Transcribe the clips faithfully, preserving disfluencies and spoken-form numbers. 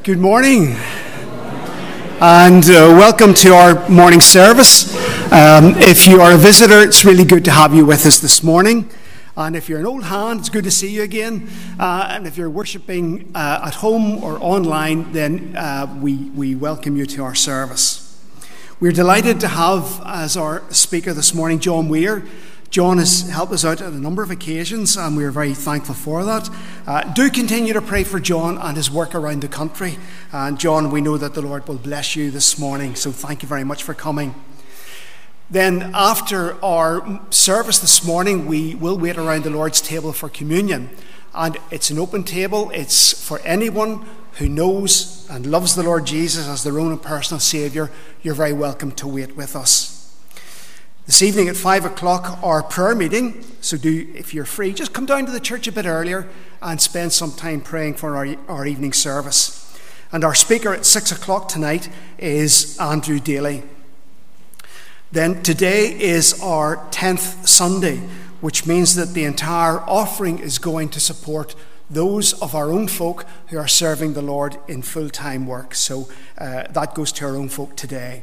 Good morning, and uh, welcome to our morning service. Um, if you are a visitor, it's really good to have you with us this morning. And if you're an old hand, it's good to see you again. Uh, and if you're worshiping uh, at home or online, then uh, we, we welcome you to our service. We're delighted to have as our speaker this morning John Weir. John has helped us out on a number of occasions, and we're very thankful for that. Uh, do continue to pray for John and his work around the country. And John, we know that the Lord will bless you this morning, so thank you very much for coming. Then after our service this morning, we will wait around the Lord's table for communion. And it's an open table. It's for anyone who knows and loves the Lord Jesus as their own and personal Saviour. You're very welcome to wait with us. This evening at five o'clock, our prayer meeting. So do, if you're free, just come down to the church a bit earlier and spend some time praying for our, our evening service. And our speaker at six o'clock tonight is Andrew Daly. Then today is our tenth Sunday, which means that the entire offering is going to support those of our own folk who are serving the Lord in full-time work. So uh, that goes to our own folk today.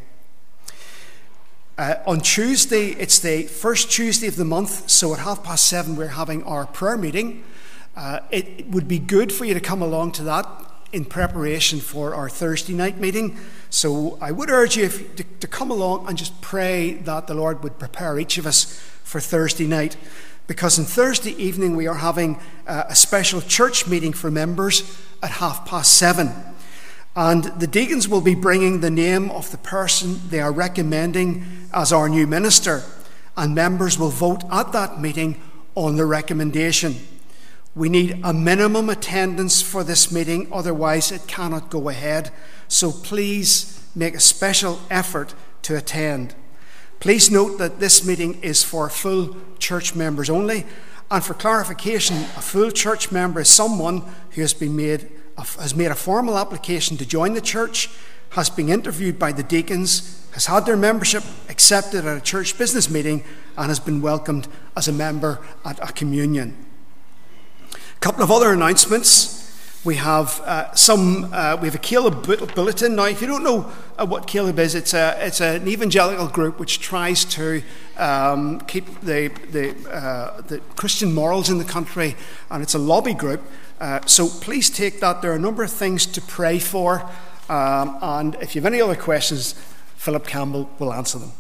Uh, on Tuesday, it's the first Tuesday of the month, so at half past seven we're having our prayer meeting. Uh, it, it would be good for you to come along to that in preparation for our Thursday night meeting. So I would urge you if, to, to come along and just pray that the Lord would prepare each of us for Thursday night. Because on Thursday evening we are having uh, a special church meeting for members at half past seven. And the deacons will be bringing the name of the person they are recommending as our new minister. And members will vote at that meeting on the recommendation. We need a minimum attendance for this meeting, otherwise it cannot go ahead. So please make a special effort to attend. Please note that this meeting is for full church members only. And for clarification, a full church member is someone who has been made has made a formal application to join the church, has been interviewed by the deacons, has had their membership accepted at a church business meeting, and has been welcomed as a member at a communion. A couple of other announcements. We have uh, some. Uh, we have a Caleb bulletin now. If you don't know uh, what Caleb is, it's a it's an evangelical group which tries to um, keep the the uh, the Christian morals in the country, and it's a lobby group. Uh, so please take that. There are a number of things to pray for, um, and if you have any other questions, Philip Campbell will answer them.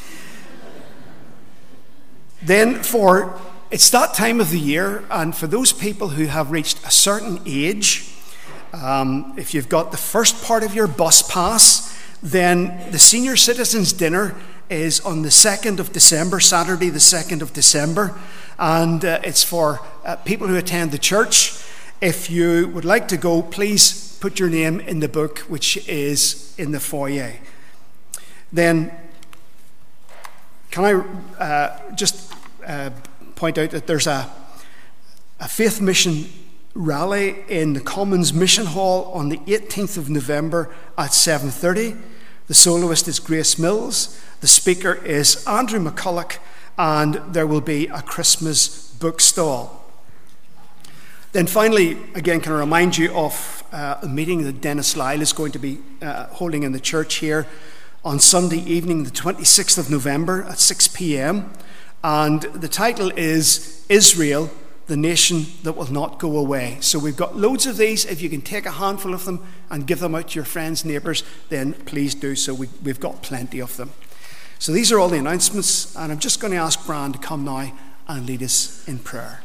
Then for it's that time of the year, and for those people who have reached a certain age, um, if you've got the first part of your bus pass, then the senior citizens dinner is on the second of December, Saturday the second of December, and uh, it's for uh, people who attend the church. If you would like to go, please put your name in the book, which is in the foyer. Then, can I uh, just uh, point out that there's a, a Faith Mission rally in the Commons Mission Hall on the eighteenth of November at seven thirty. The soloist is Grace Mills. The speaker is Andrew McCulloch, and there will be a Christmas book stall. Then finally, again, can I remind you of uh, a meeting that Dennis Lyle is going to be uh, holding in the church here on Sunday evening, the twenty-sixth of November at six p.m. And the title is Israel, the Nation That Will Not Go Away. So we've got loads of these. If you can take a handful of them and give them out to your friends, neighbours, then please do so. We, we've got plenty of them. So these are all the announcements, and I'm just going to ask Brian to come now and lead us in prayer.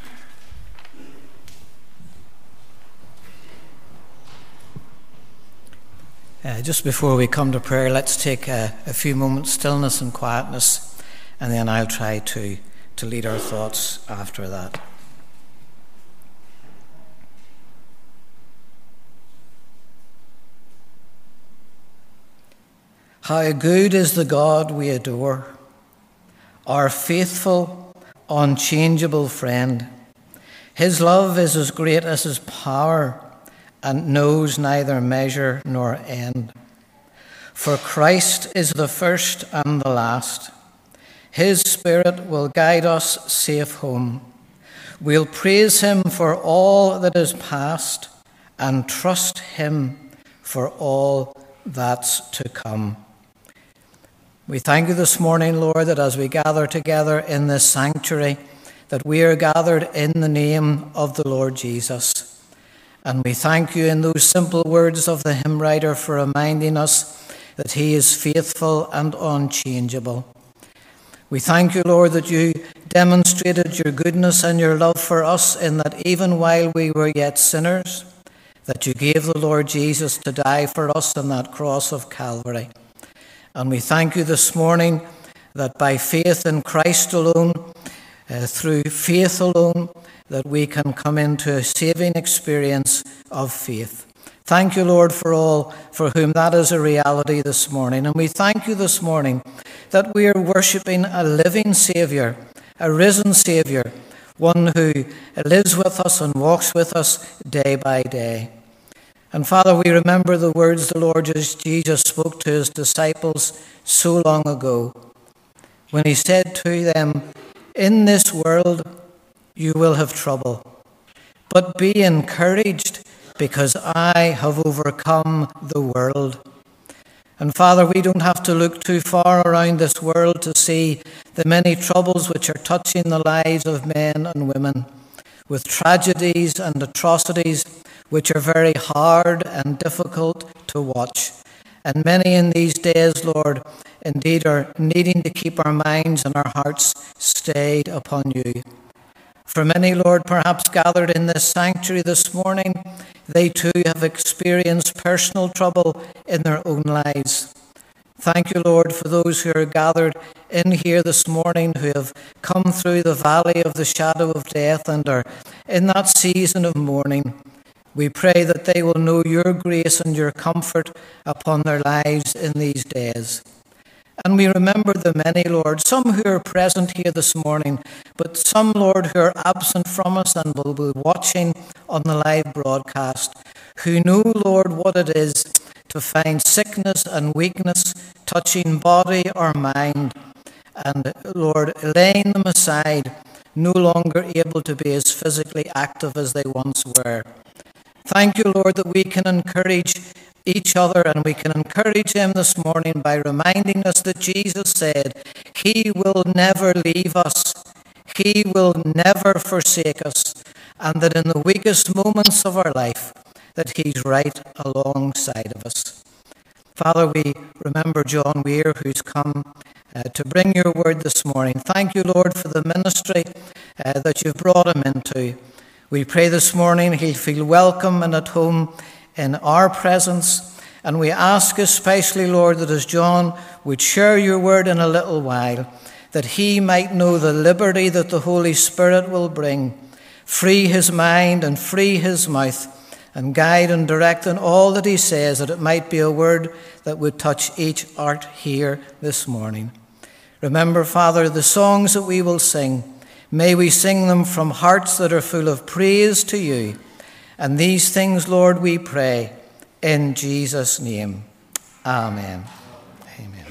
Uh, just before we come to prayer, let's take a, a few moments stillness and quietness, and then I'll try to, to lead our thoughts after that. How good is the God we adore, our faithful, unchangeable friend. His love is as great as his power, and knows neither measure nor end. For Christ is the first and the last. His Spirit will guide us safe home. We'll praise him for all that is past and trust him for all that's to come. We thank you this morning, Lord, that as we gather together in this sanctuary, that we are gathered in the name of the Lord Jesus. And we thank you in those simple words of the hymn writer for reminding us that he is faithful and unchangeable. We thank you, Lord, that you demonstrated your goodness and your love for us in that even while we were yet sinners, that you gave the Lord Jesus to die for us on that cross of Calvary. And we thank you this morning that by faith in Christ alone, uh, through faith alone, that we can come into a saving experience of faith. Thank you, Lord, for all for whom that is a reality this morning. And we thank you this morning that we are worshipping a living Saviour, a risen Saviour, one who lives with us and walks with us day by day. And Father, we remember the words the Lord Jesus spoke to his disciples so long ago, when he said to them, "In this world you will have trouble, but be encouraged, because I have overcome the world." And Father, we don't have to look too far around this world to see the many troubles which are touching the lives of men and women, with tragedies and atrocities which are very hard and difficult to watch. And many in these days, Lord, indeed are needing to keep our minds and our hearts stayed upon you. For many, Lord, perhaps gathered in this sanctuary this morning, they too have experienced personal trouble in their own lives. Thank you, Lord, for those who are gathered in here this morning who have come through the valley of the shadow of death and are in that season of mourning. We pray that they will know your grace and your comfort upon their lives in these days. And we remember the many, Lord, some who are present here this morning, but some, Lord, who are absent from us and will be watching on the live broadcast, who know, Lord, what it is to find sickness and weakness touching body or mind, and, Lord, laying them aside, no longer able to be as physically active as they once were. Thank you, Lord, that we can encourage each other, and we can encourage him this morning by reminding us that Jesus said, he will never leave us, he will never forsake us, and that in the weakest moments of our life, that he's right alongside of us. Father, we remember John Weir, who's come uh, to bring your word this morning. Thank you, Lord, for the ministry uh, that you've brought him into. We pray this morning he'll feel welcome and at home in our presence. And we ask especially, Lord, that as John would share your word in a little while, that he might know the liberty that the Holy Spirit will bring, free his mind and free his mouth, and guide and direct in all that he says, that it might be a word that would touch each heart here this morning. Remember, Father, the songs that we will sing, may we sing them from hearts that are full of praise to you. And these things, Lord, we pray in Jesus' name. Amen. Amen.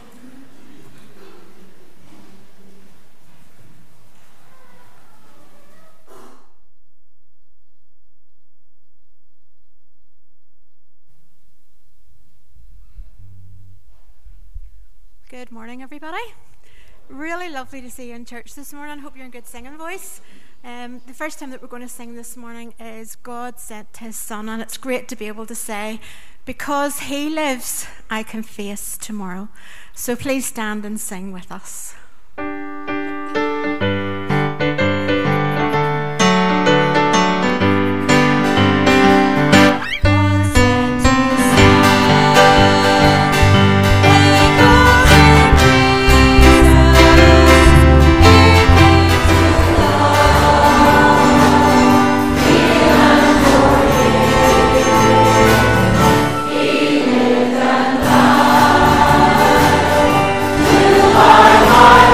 Good morning, everybody. Really lovely to see you in church this morning. Hope you're in good singing voice. Um, the first time that we're going to sing this morning is God Sent His Son, and it's great to be able to say, because He lives, I can face tomorrow. So please stand and sing with us. My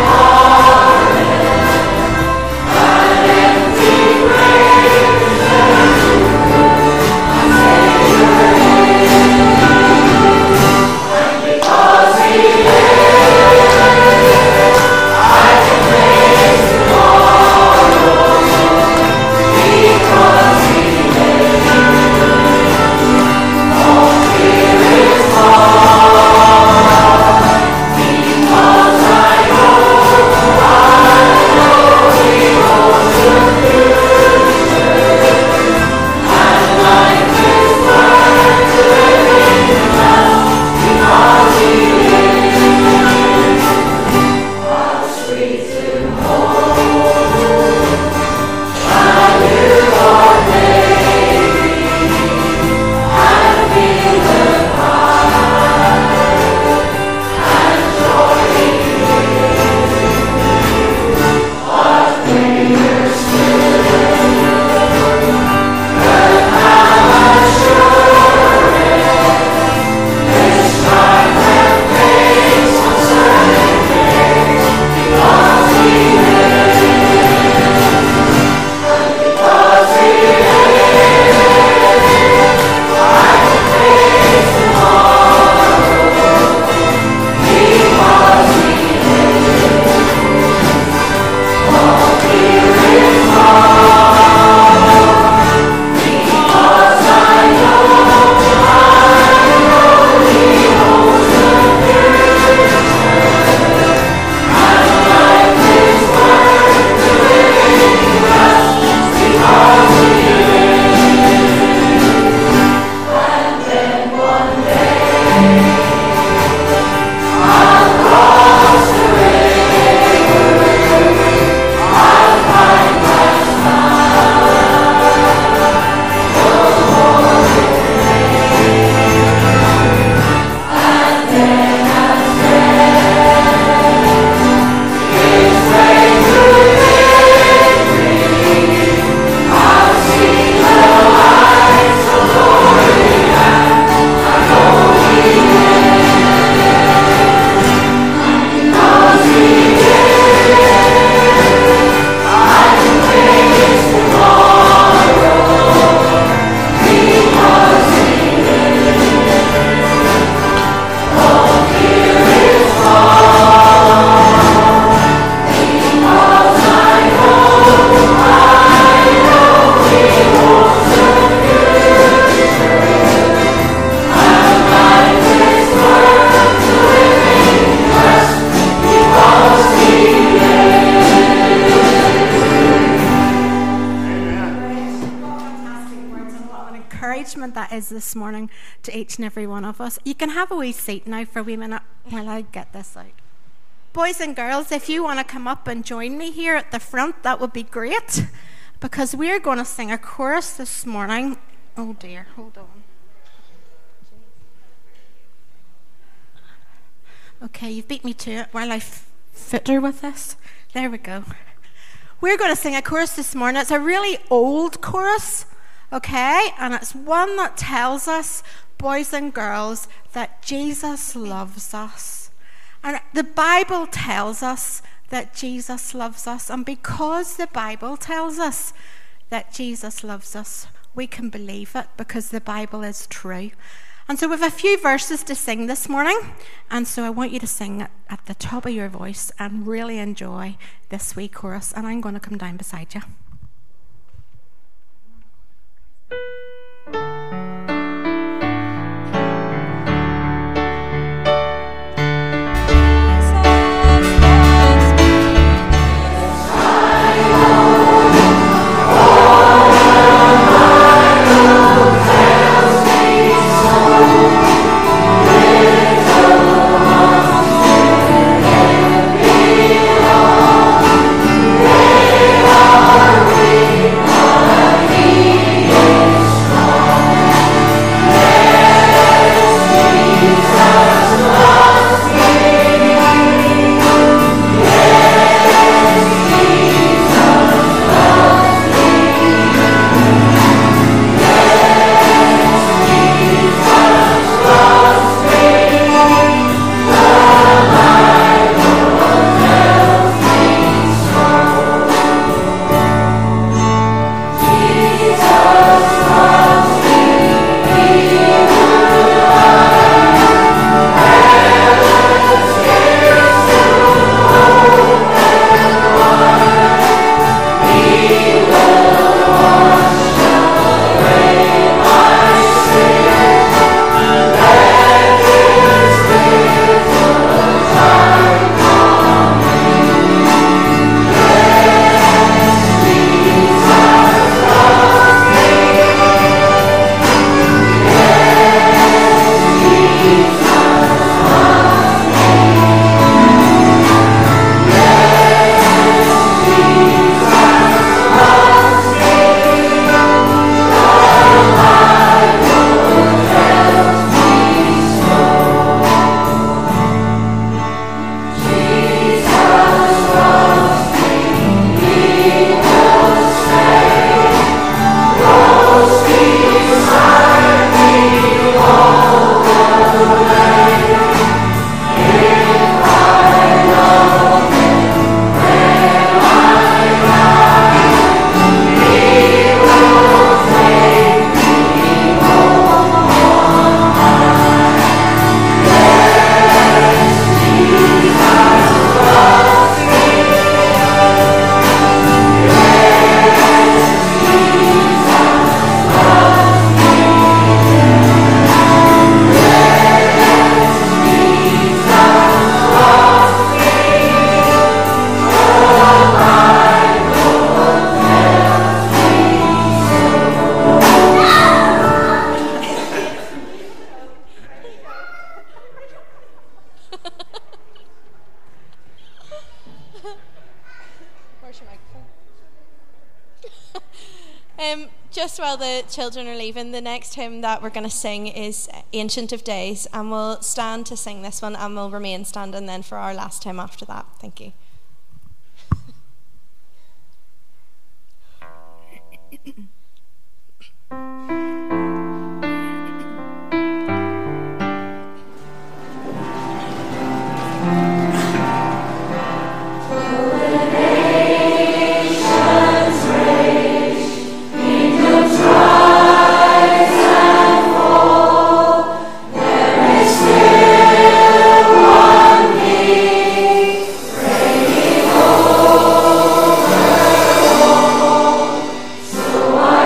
encouragement that is this morning to each and every one of us. You can have a wee seat now for a wee minute while I get this out. Boys and girls, if you want to come up and join me here at the front, that would be great, because we're going to sing a chorus this morning. Oh dear, hold on. Okay, you've beat me to it while I f- fitter with this. There we go. We're going to sing a chorus this morning. It's a really old chorus, okay? And it's one that tells us, boys and girls, that Jesus loves us. And the Bible tells us that Jesus loves us. And because the Bible tells us that Jesus loves us, we can believe it because the Bible is true. And so we have a few verses to sing this morning. And so I want you to sing it at the top of your voice and really enjoy this wee chorus. And I'm going to come down beside you. Um, just while the children are leaving, the next hymn that we're going to sing is Ancient of Days, and we'll stand to sing this one and we'll remain standing then for our last hymn after that. Thank you. So I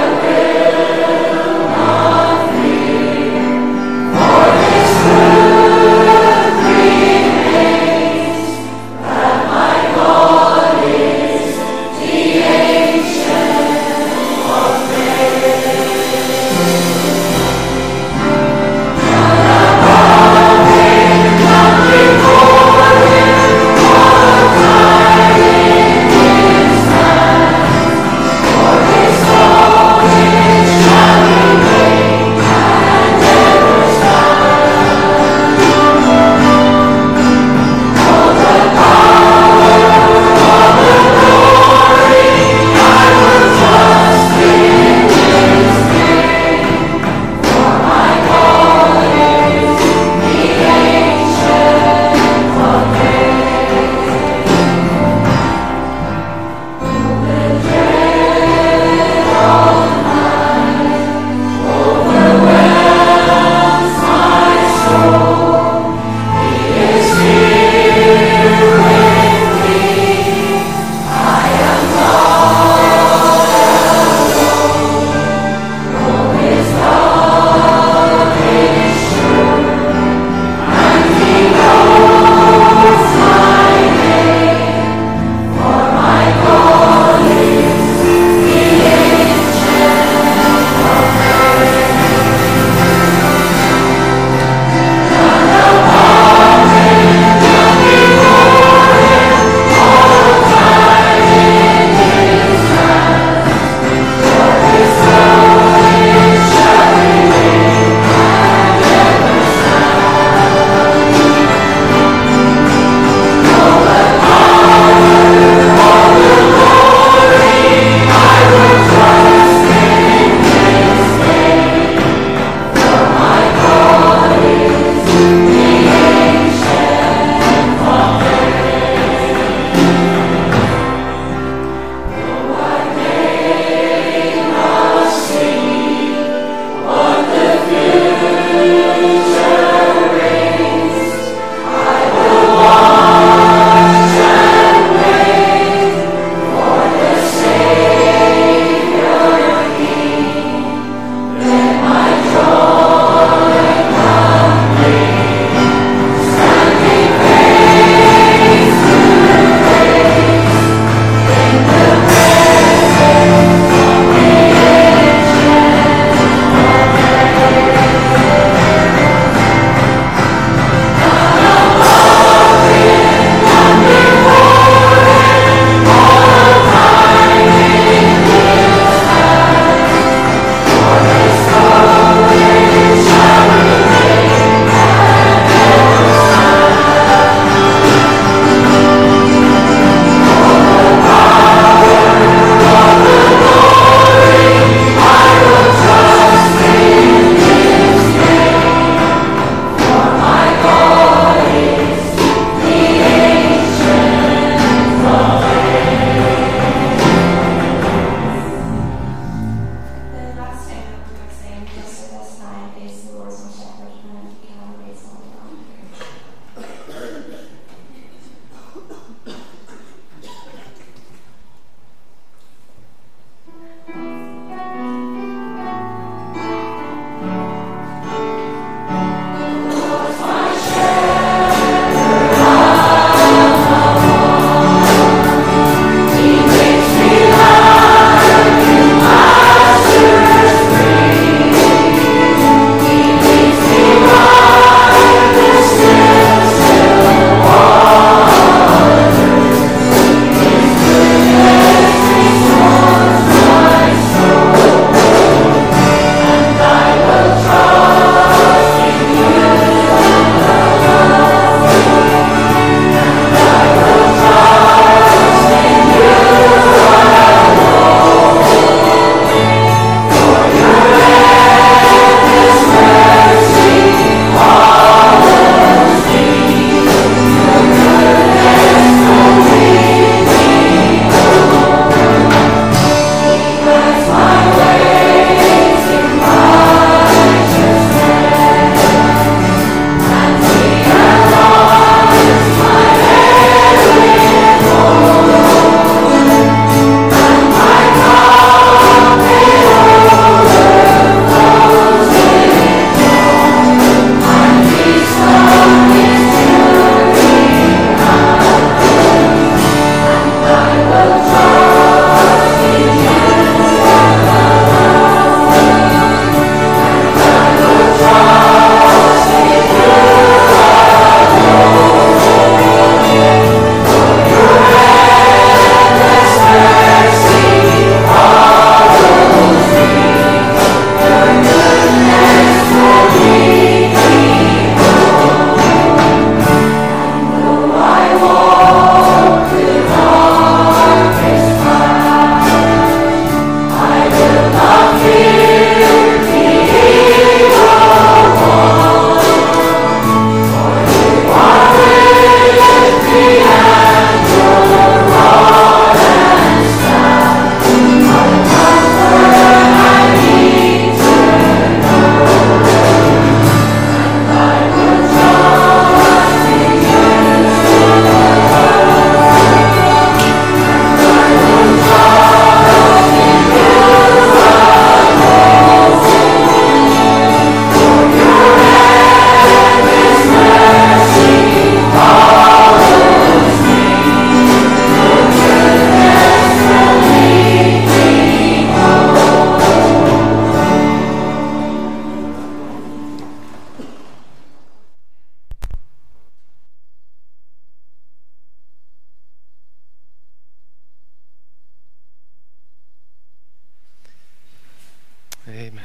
Amen.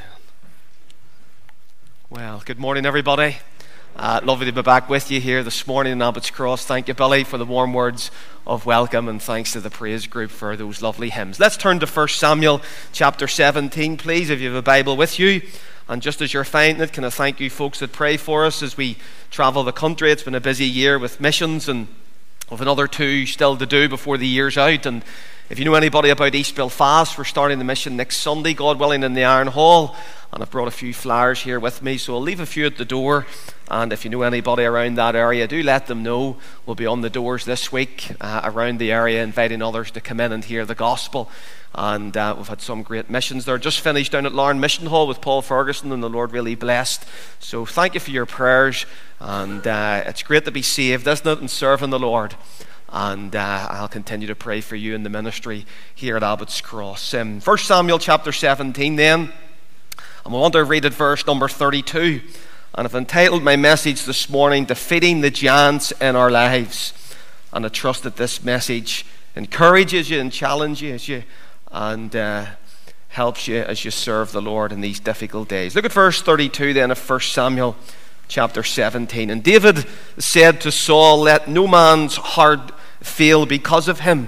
Well, good morning, everybody. Uh, lovely to be back with you here this morning in Abbott's Cross. Thank you, Billy, for the warm words of welcome, and thanks to the praise group for those lovely hymns. Let's turn to First Samuel chapter seventeen, please, if you have a Bible with you. And just as you're finding it, can I thank you folks that pray for us as we travel the country. It's been a busy year with missions, and with another two still to do before the year's out. And if you know anybody about East Belfast, we're starting the mission next Sunday, God willing, in the Iron Hall. And I've brought a few flyers here with me, so I'll leave a few at the door. And if you know anybody around that area, do let them know. We'll be on the doors this week uh, around the area, inviting others to come in and hear the gospel. And uh, we've had some great missions there. Just finished down at Larne Mission Hall with Paul Ferguson, and the Lord really blessed. So thank you for your prayers. And uh, it's great to be saved, isn't it, and serving the Lord. And uh, I'll continue to pray for you in the ministry here at Abbott's Cross. Um, First Samuel chapter seventeen then. And I want to read at verse number thirty-two. And I've entitled my message this morning, Defeating the Giants in Our Lives. And I trust that this message encourages you and challenges you and uh, helps you as you serve the Lord in these difficult days. Look at verse thirty-two then of First Samuel chapter seventeen. And David said to Saul, Let no man's heart fail because of him.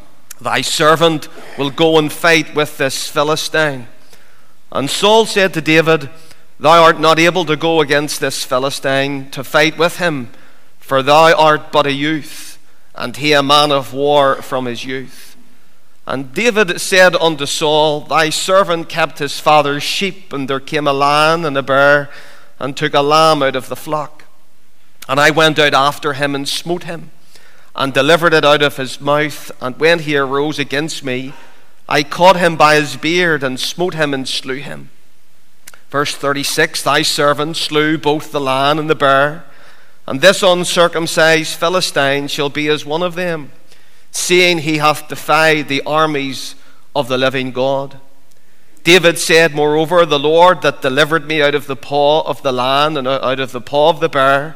Thy servant will go and fight with this Philistine. And Saul said to David, Thou art not able to go against this Philistine to fight with him, for thou art but a youth, and he a man of war from his youth. And David said unto Saul, Thy servant kept his father's sheep, and there came a lion and a bear, and took a lamb out of the flock. And I went out after him and smote him, and delivered it out of his mouth. And when he arose against me, I caught him by his beard, and smote him and slew him. Verse thirty-six, Thy servant slew both the lion and the bear, and this uncircumcised Philistine shall be as one of them, seeing he hath defied the armies of the living God. David said, Moreover, the Lord that delivered me out of the paw of the lion and out of the paw of the bear,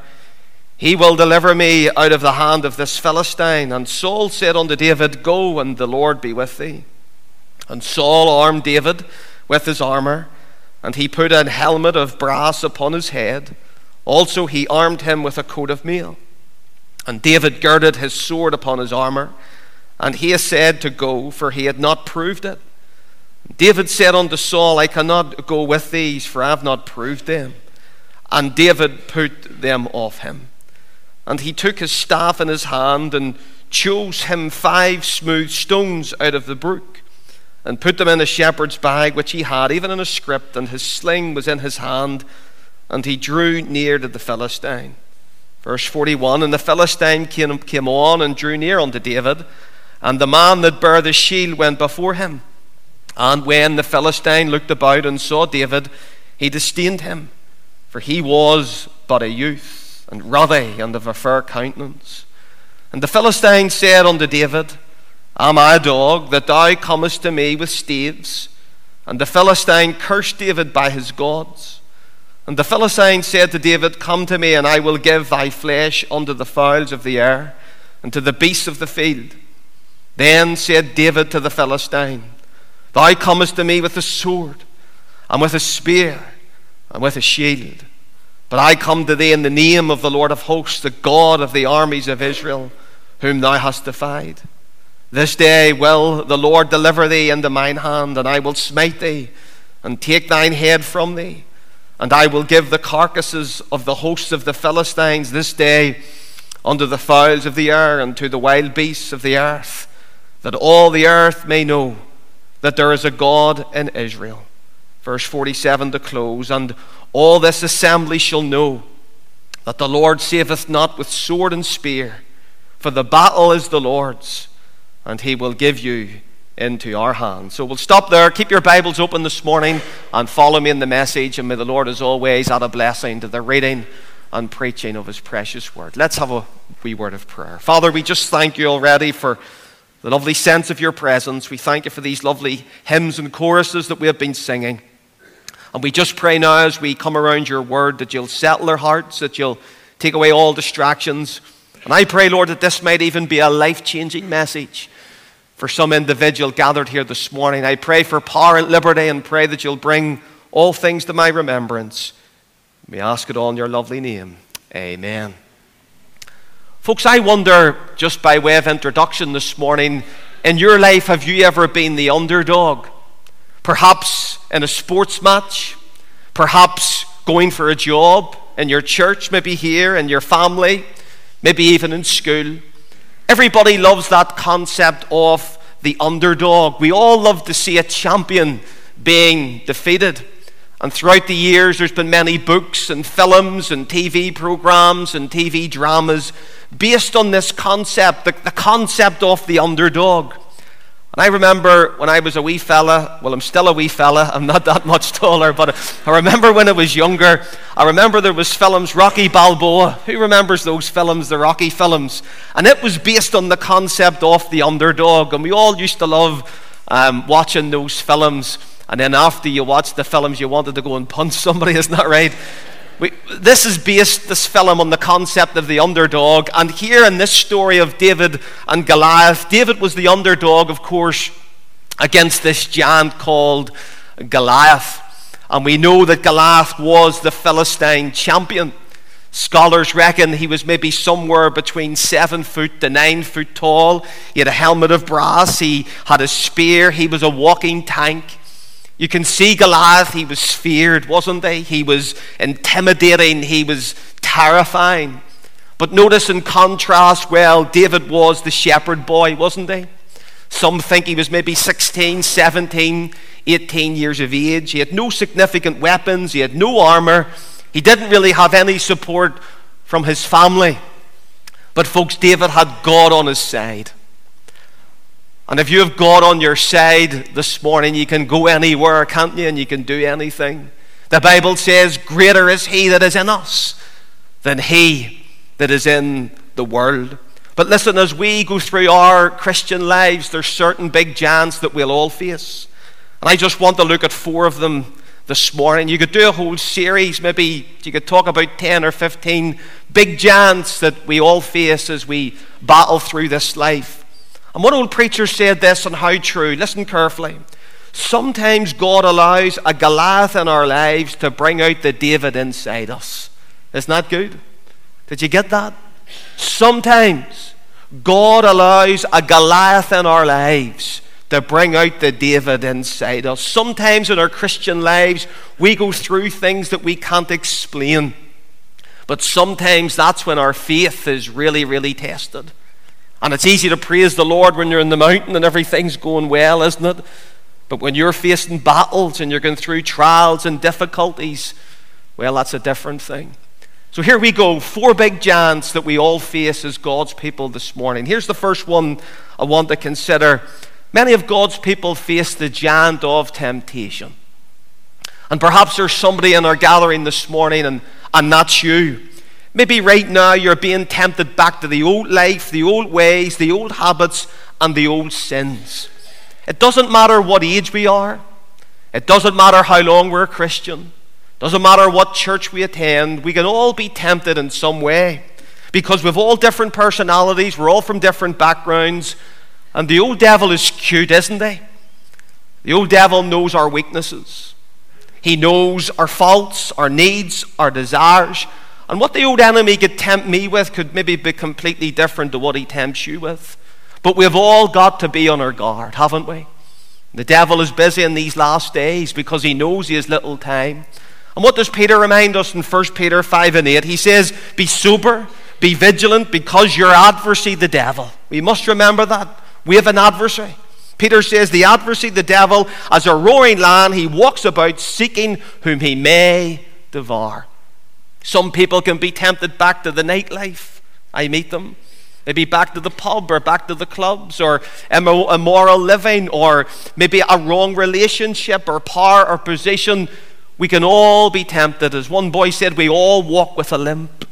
he will deliver me out of the hand of this Philistine. And Saul said unto David, Go, and the Lord be with thee. And Saul armed David with his armor, and he put an helmet of brass upon his head. Also he armed him with a coat of mail. And David girded his sword upon his armor, and he essayed to go, for he had not proved it. David said unto Saul, I cannot go with these, for I have not proved them. And David put them off him. And he took his staff in his hand, and chose him five smooth stones out of the brook, and put them in a shepherd's bag which he had, even in a scrip, and his sling was in his hand, and he drew near to the Philistine. Verse forty-one, And the Philistine came, came on and drew near unto David, and the man that bare the shield went before him. And when the Philistine looked about and saw David, he disdained him, for he was but a youth, and ruddy, and of a fair countenance. And the Philistine said unto David, Am I a dog, that thou comest to me with staves? And the Philistine cursed David by his gods. And the Philistine said to David, Come to me, and I will give thy flesh unto the fowls of the air, and to the beasts of the field. Then said David to the Philistine, Thou comest to me with a sword, and with a spear, and with a shield. But I come to thee in the name of the Lord of hosts, the God of the armies of Israel, whom thou hast defied. This day will the Lord deliver thee into mine hand, and I will smite thee, and take thine head from thee. And I will give the carcasses of the hosts of the Philistines this day unto the fowls of the air, and to the wild beasts of the earth, that all the earth may know that there is a God in Israel. Verse forty-seven to close, And all this assembly shall know that the Lord saveth not with sword and spear, for the battle is the Lord's, and he will give you into our hands. So we'll stop there. Keep your Bibles open this morning and follow me in the message, and may the Lord as always add a blessing to the reading and preaching of his precious word. Let's have a wee word of prayer. Father, we just thank you already for the lovely sense of your presence. We thank you for these lovely hymns and choruses that we have been singing. And we just pray now as we come around your word that you'll settle our hearts, that you'll take away all distractions. And I pray, Lord, that this might even be a life-changing message for some individual gathered here this morning. I pray for power and liberty and pray that you'll bring all things to my remembrance. We ask it all in your lovely name. Amen. Folks, I wonder, just by way of introduction this morning, in your life, have you ever been the underdog? Perhaps in a sports match, perhaps going for a job in your church, maybe here in your family, maybe even in school. Everybody loves that concept of the underdog. We all love to see a champion being defeated. And throughout the years, there's been many books and films and T V programs and T V dramas based on this concept, the, the concept of the underdog. And I remember when I was a wee fella, well, I'm still a wee fella, I'm not that much taller, but I remember when I was younger, I remember there was films, Rocky Balboa. Who remembers those films, the Rocky films? And it was based on the concept of the underdog, and we all used to love um, watching those films. And then after you watched the films, you wanted to go and punch somebody, isn't that right? We, this is based, this film, on the concept of the underdog. And here in this story of David and Goliath, David was the underdog, of course, against this giant called Goliath. And we know that Goliath was the Philistine champion. Scholars reckon he was maybe somewhere between seven foot to nine foot tall. He had a helmet of brass. He had a spear. He was a walking tank. You can see Goliath, he was feared, wasn't he? He was intimidating, he was terrifying. But notice in contrast, well, David was the shepherd boy, wasn't he? Some think he was maybe sixteen, seventeen, eighteen years of age. He had no significant weapons, he had no armor. He didn't really have any support from his family. But folks, David had God on his side. And if you have God on your side this morning, you can go anywhere, can't you? And you can do anything. The Bible says, greater is he that is in us than he that is in the world. But listen, as we go through our Christian lives, there's certain big giants that we'll all face. And I just want to look at four of them this morning. You could do a whole series, maybe you could talk about ten or fifteen big giants that we all face as we battle through this life. And one old preacher said this, and how true. Listen carefully. Sometimes God allows a Goliath in our lives to bring out the David inside us. Isn't that good? Did you get that? Sometimes God allows a Goliath in our lives to bring out the David inside us. Sometimes in our Christian lives, we go through things that we can't explain. But sometimes that's when our faith is really, really tested. And it's easy to praise the Lord when you're in the mountain and everything's going well, isn't it? But when you're facing battles and you're going through trials and difficulties, well, that's a different thing. So here we go, four big giants that we all face as God's people this morning. Here's the first one I want to consider. Many of God's people face the giant of temptation. And perhaps there's somebody in our gathering this morning, and, and that's you. Maybe right now you're being tempted back to the old life, the old ways, the old habits, and the old sins. It doesn't matter what age we are. It doesn't matter how long we're a Christian. It doesn't matter what church we attend. We can all be tempted in some way. Because we've all different personalities. We're all from different backgrounds. And the old devil is cute, isn't he? The old devil knows our weaknesses. He knows our faults, our needs, our desires. And what the old enemy could tempt me with could maybe be completely different to what he tempts you with. But we've all got to be on our guard, haven't we? The devil is busy in these last days because he knows he has little time. And what does Peter remind us in First Peter five and eight? He says, be sober, be vigilant, because your adversary, the devil. We must remember that. We have an adversary. Peter says, the adversary, the devil, as a roaring lion, he walks about seeking whom he may devour. Some people can be tempted back to the nightlife. I meet them. Maybe back to the pub or back to the clubs, or immoral living, or maybe a wrong relationship or power or position. We can all be tempted. As one boy said, we all walk with a limp.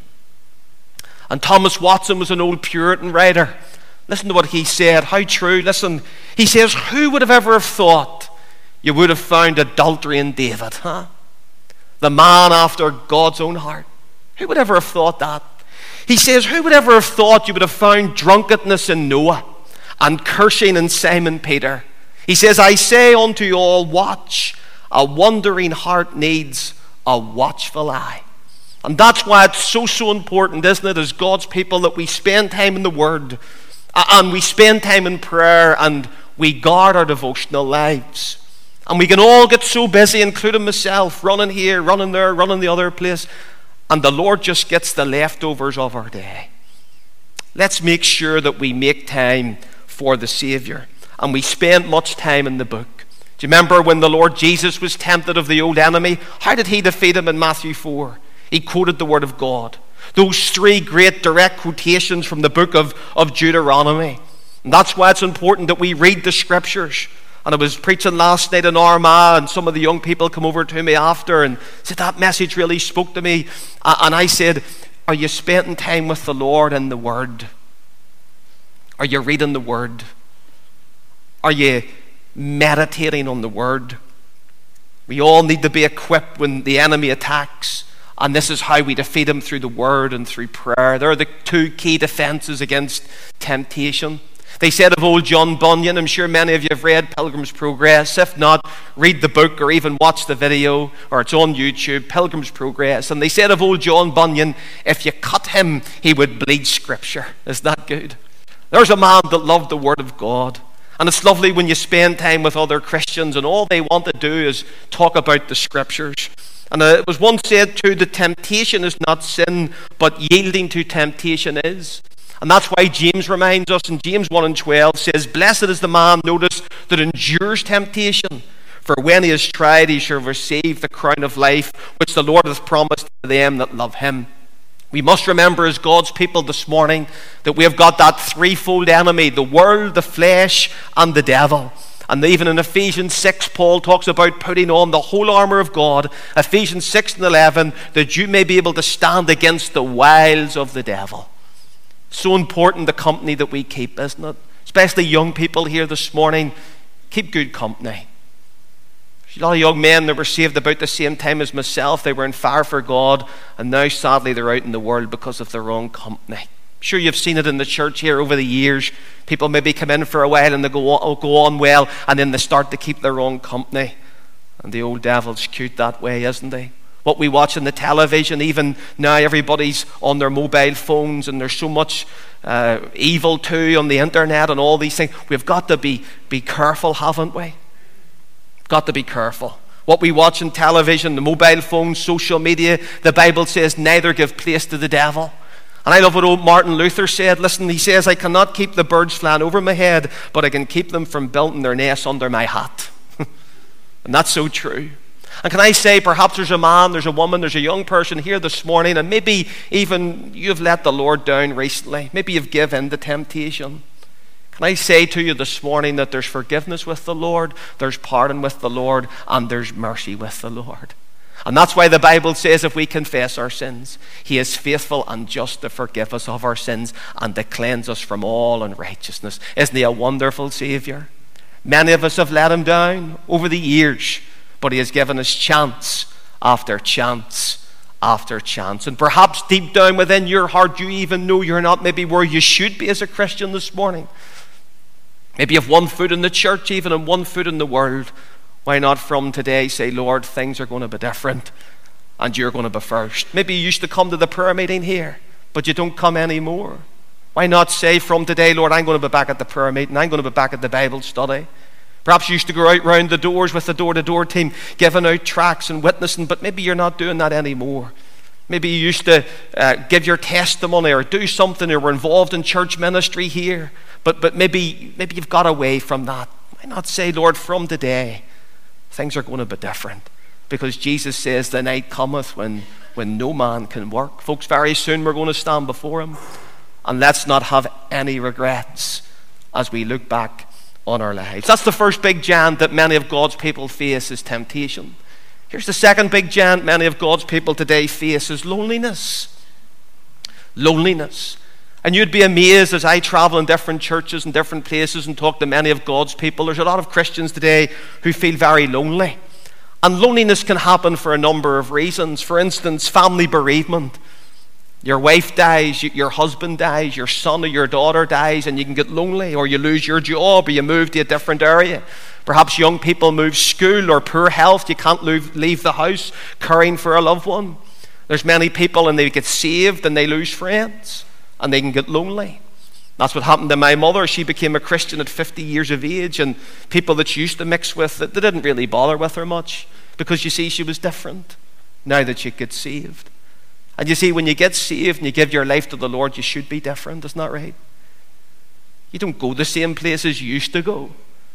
And Thomas Watson was an old Puritan writer. Listen to what he said. How true. Listen. He says, who would have ever have thought you would have found adultery in David, huh? The man after God's own heart. Who would ever have thought that? He says, who would ever have thought you would have found drunkenness in Noah? and cursing in Simon Peter. He says, I say unto you all, watch. A wandering heart needs a watchful eye. And that's why it's so, so important, isn't it, as God's people, that we spend time in the Word, and we spend time in prayer, and we guard our devotional lives. And we can all get so busy, including myself, running here, running there, running the other place, and the Lord just gets the leftovers of our day. Let's make sure that we make time for the Savior, and we spend much time in the book. Do you remember when the Lord Jesus was tempted of the old enemy? How did he defeat him in Matthew four? He quoted the Word of God. Those three great direct quotations from the book of, of Deuteronomy. And that's why it's important that we read the Scriptures. And I was preaching last night in Armagh, and some of the young people come over to me after and said, that message really spoke to me. And I said, are you spending time with the Lord in the Word? Are you reading the Word? Are you meditating on the Word? We all need to be equipped when the enemy attacks. And this is how we defeat him, through the Word and through prayer. There are the two key defenses against temptation. They said of old John Bunyan, I'm sure many of you have read Pilgrim's Progress. If not, read the book or even watch the video, or it's on YouTube, Pilgrim's Progress. And they said of old John Bunyan, if you cut him, he would bleed Scripture. Is that good? There's a man that loved the Word of God. And it's lovely when you spend time with other Christians and all they want to do is talk about the Scriptures. And it was once said too, that temptation is not sin, but yielding to temptation is. And that's why James reminds us in James one and twelve says, blessed is the man, notice, that endures temptation. For when he is tried, he shall receive the crown of life, which the Lord hath promised to them that love him. We must remember as God's people this morning that we have got that threefold enemy, the world, the flesh, and the devil. And even in Ephesians six, Paul talks about putting on the whole armour of God, Ephesians six and eleven, that you may be able to stand against the wiles of the devil. So important the company that we keep, isn't it? Especially young people here this morning, keep good company. There's a lot of young men that were saved about the same time as myself. They were in fire for God, and now sadly they're out in the world because of their own company. I'm sure you've seen it in the church here over the years. People maybe come in for a while and they go on, go on well, and then they start to keep their own company. And the old devil's cute that way, isn't he? What we watch on the television, even now everybody's on their mobile phones, and there's so much uh, evil too on the internet and all these things. We've got to be, be careful, haven't we? Got to be careful. What we watch on television, the mobile phones, social media, the Bible says neither give place to the devil. And I love what old Martin Luther said. Listen, he says, I cannot keep the birds flying over my head, but I can keep them from building their nests under my hat. And that's so true. And can I say, perhaps there's a man, there's a woman, there's a young person here this morning, and maybe even you've let the Lord down recently. Maybe you've given in to temptation. Can I say to you this morning that there's forgiveness with the Lord, there's pardon with the Lord, and there's mercy with the Lord. And that's why the Bible says if we confess our sins, he is faithful and just to forgive us of our sins and to cleanse us from all unrighteousness. Isn't he a wonderful Savior? Many of us have let him down over the years, but he has given us chance after chance after chance. And perhaps deep down within your heart, you even know you're not maybe where you should be as a Christian this morning. Maybe you have one foot in the church even and one foot in the world. Why not from today say, Lord, things are going to be different and you're going to be first. Maybe you used to come to the prayer meeting here, but you don't come anymore. Why not say from today, Lord, I'm going to be back at the prayer meeting, I'm going to be back at the Bible study. Perhaps you used to go out round the doors with the door-to-door team giving out tracts and witnessing, but maybe you're not doing that anymore. Maybe you used to uh, give your testimony or do something or were involved in church ministry here, but, but maybe, maybe you've got away from that. Why not say, Lord, from today, things are going to be different, because Jesus says the night cometh when, when no man can work. Folks, very soon we're going to stand before him, and let's not have any regrets as we look back on our lives. That's the first big giant that many of God's people face, is temptation. Here's the second big giant many of God's people today face, is loneliness. Loneliness. And you'd be amazed as I travel in different churches and different places and talk to many of God's people. There's a lot of Christians today who feel very lonely. And loneliness can happen for a number of reasons. For instance, family bereavement. Your wife dies, your husband dies, your son or your daughter dies, and you can get lonely, or you lose your job, or you move to a different area. Perhaps young people move school, or poor health, you can't leave the house caring for a loved one. There's many people and they get saved and they lose friends, and they can get lonely. That's what happened to my mother. She became a Christian at fifty years of age, and people that she used to mix with, they didn't really bother with her much, because you see, she was different now that she gets saved. And you see, when you get saved and you give your life to the Lord, you should be different. Isn't that right? You don't go the same places you used to go.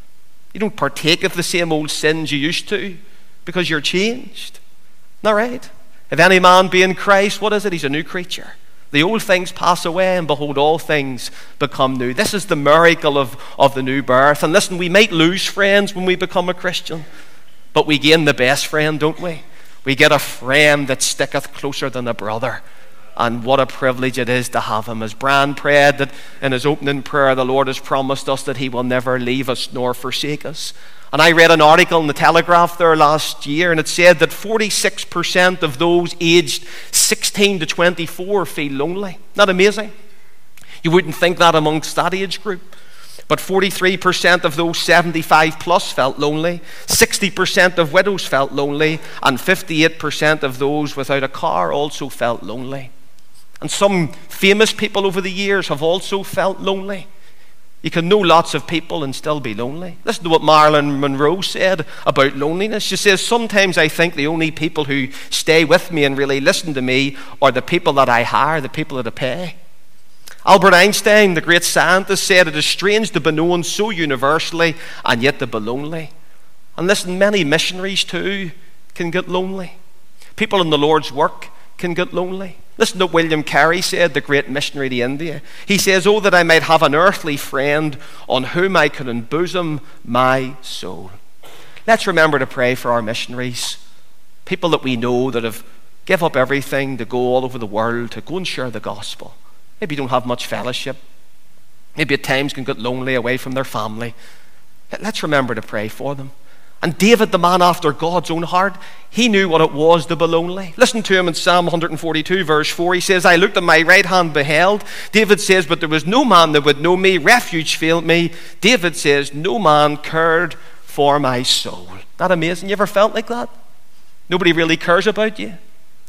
You don't partake of the same old sins you used to, because you're changed. Isn't that right? If any man be in Christ, what is it? He's a new creature. The old things pass away, and behold, all things become new. This is the miracle of, of the new birth. And listen, we might lose friends when we become a Christian, but we gain the best friend, don't we? We get a friend that sticketh closer than a brother. And what a privilege it is to have him. As Brian prayed that in his opening prayer, the Lord has promised us that he will never leave us nor forsake us. And I read an article in the Telegraph there last year, and it said that forty-six percent of those aged sixteen to twenty-four feel lonely. Isn't that amazing? You wouldn't think that amongst that age group. But forty-three percent of those seventy-five plus felt lonely, sixty percent of widows felt lonely, and fifty-eight percent of those without a car also felt lonely. And some famous people over the years have also felt lonely. You can know lots of people and still be lonely. Listen to what Marilyn Monroe said about loneliness. She says, sometimes I think the only people who stay with me and really listen to me are the people that I hire, the people that I pay. Albert Einstein, the great scientist, said it is strange to be known so universally and yet to be lonely. And listen, many missionaries too can get lonely. People in the Lord's work can get lonely. Listen to what William Carey said, the great missionary to India. He says, oh, that I might have an earthly friend on whom I could embosom my soul. Let's remember to pray for our missionaries, people that we know that have given up everything to go all over the world to go and share the gospel. Maybe don't have much fellowship. Maybe at times can get lonely away from their family. Let's remember to pray for them. And David, the man after God's own heart, he knew what it was to be lonely. Listen to him in Psalm one forty-two, verse four. He says, I looked at my right hand, beheld. David says, but there was no man that would know me. Refuge failed me. David says, no man cared for my soul. Isn't that amazing? You ever felt like that? Nobody really cares about you.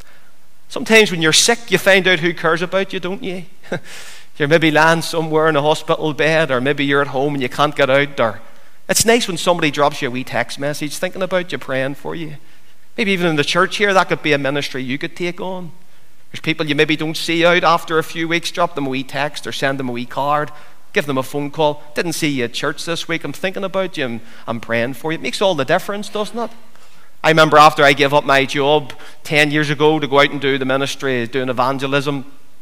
Sometimes when you're sick, you find out who cares about you, don't you? You're maybe lying somewhere in a hospital bed, or maybe you're at home and you can't get out, or it's nice when somebody drops you a wee text message thinking about you, praying for you. Maybe even in the church here, that could be a ministry you could take on. There's people you maybe don't see out after a few weeks. Drop them a wee text or send them a wee card. Give them a phone call. Didn't see you at church this week. I'm thinking about you and I'm praying for you. It makes all the difference, doesn't it? I remember after I gave up my job ten years ago to go out and do the ministry, doing evangelism,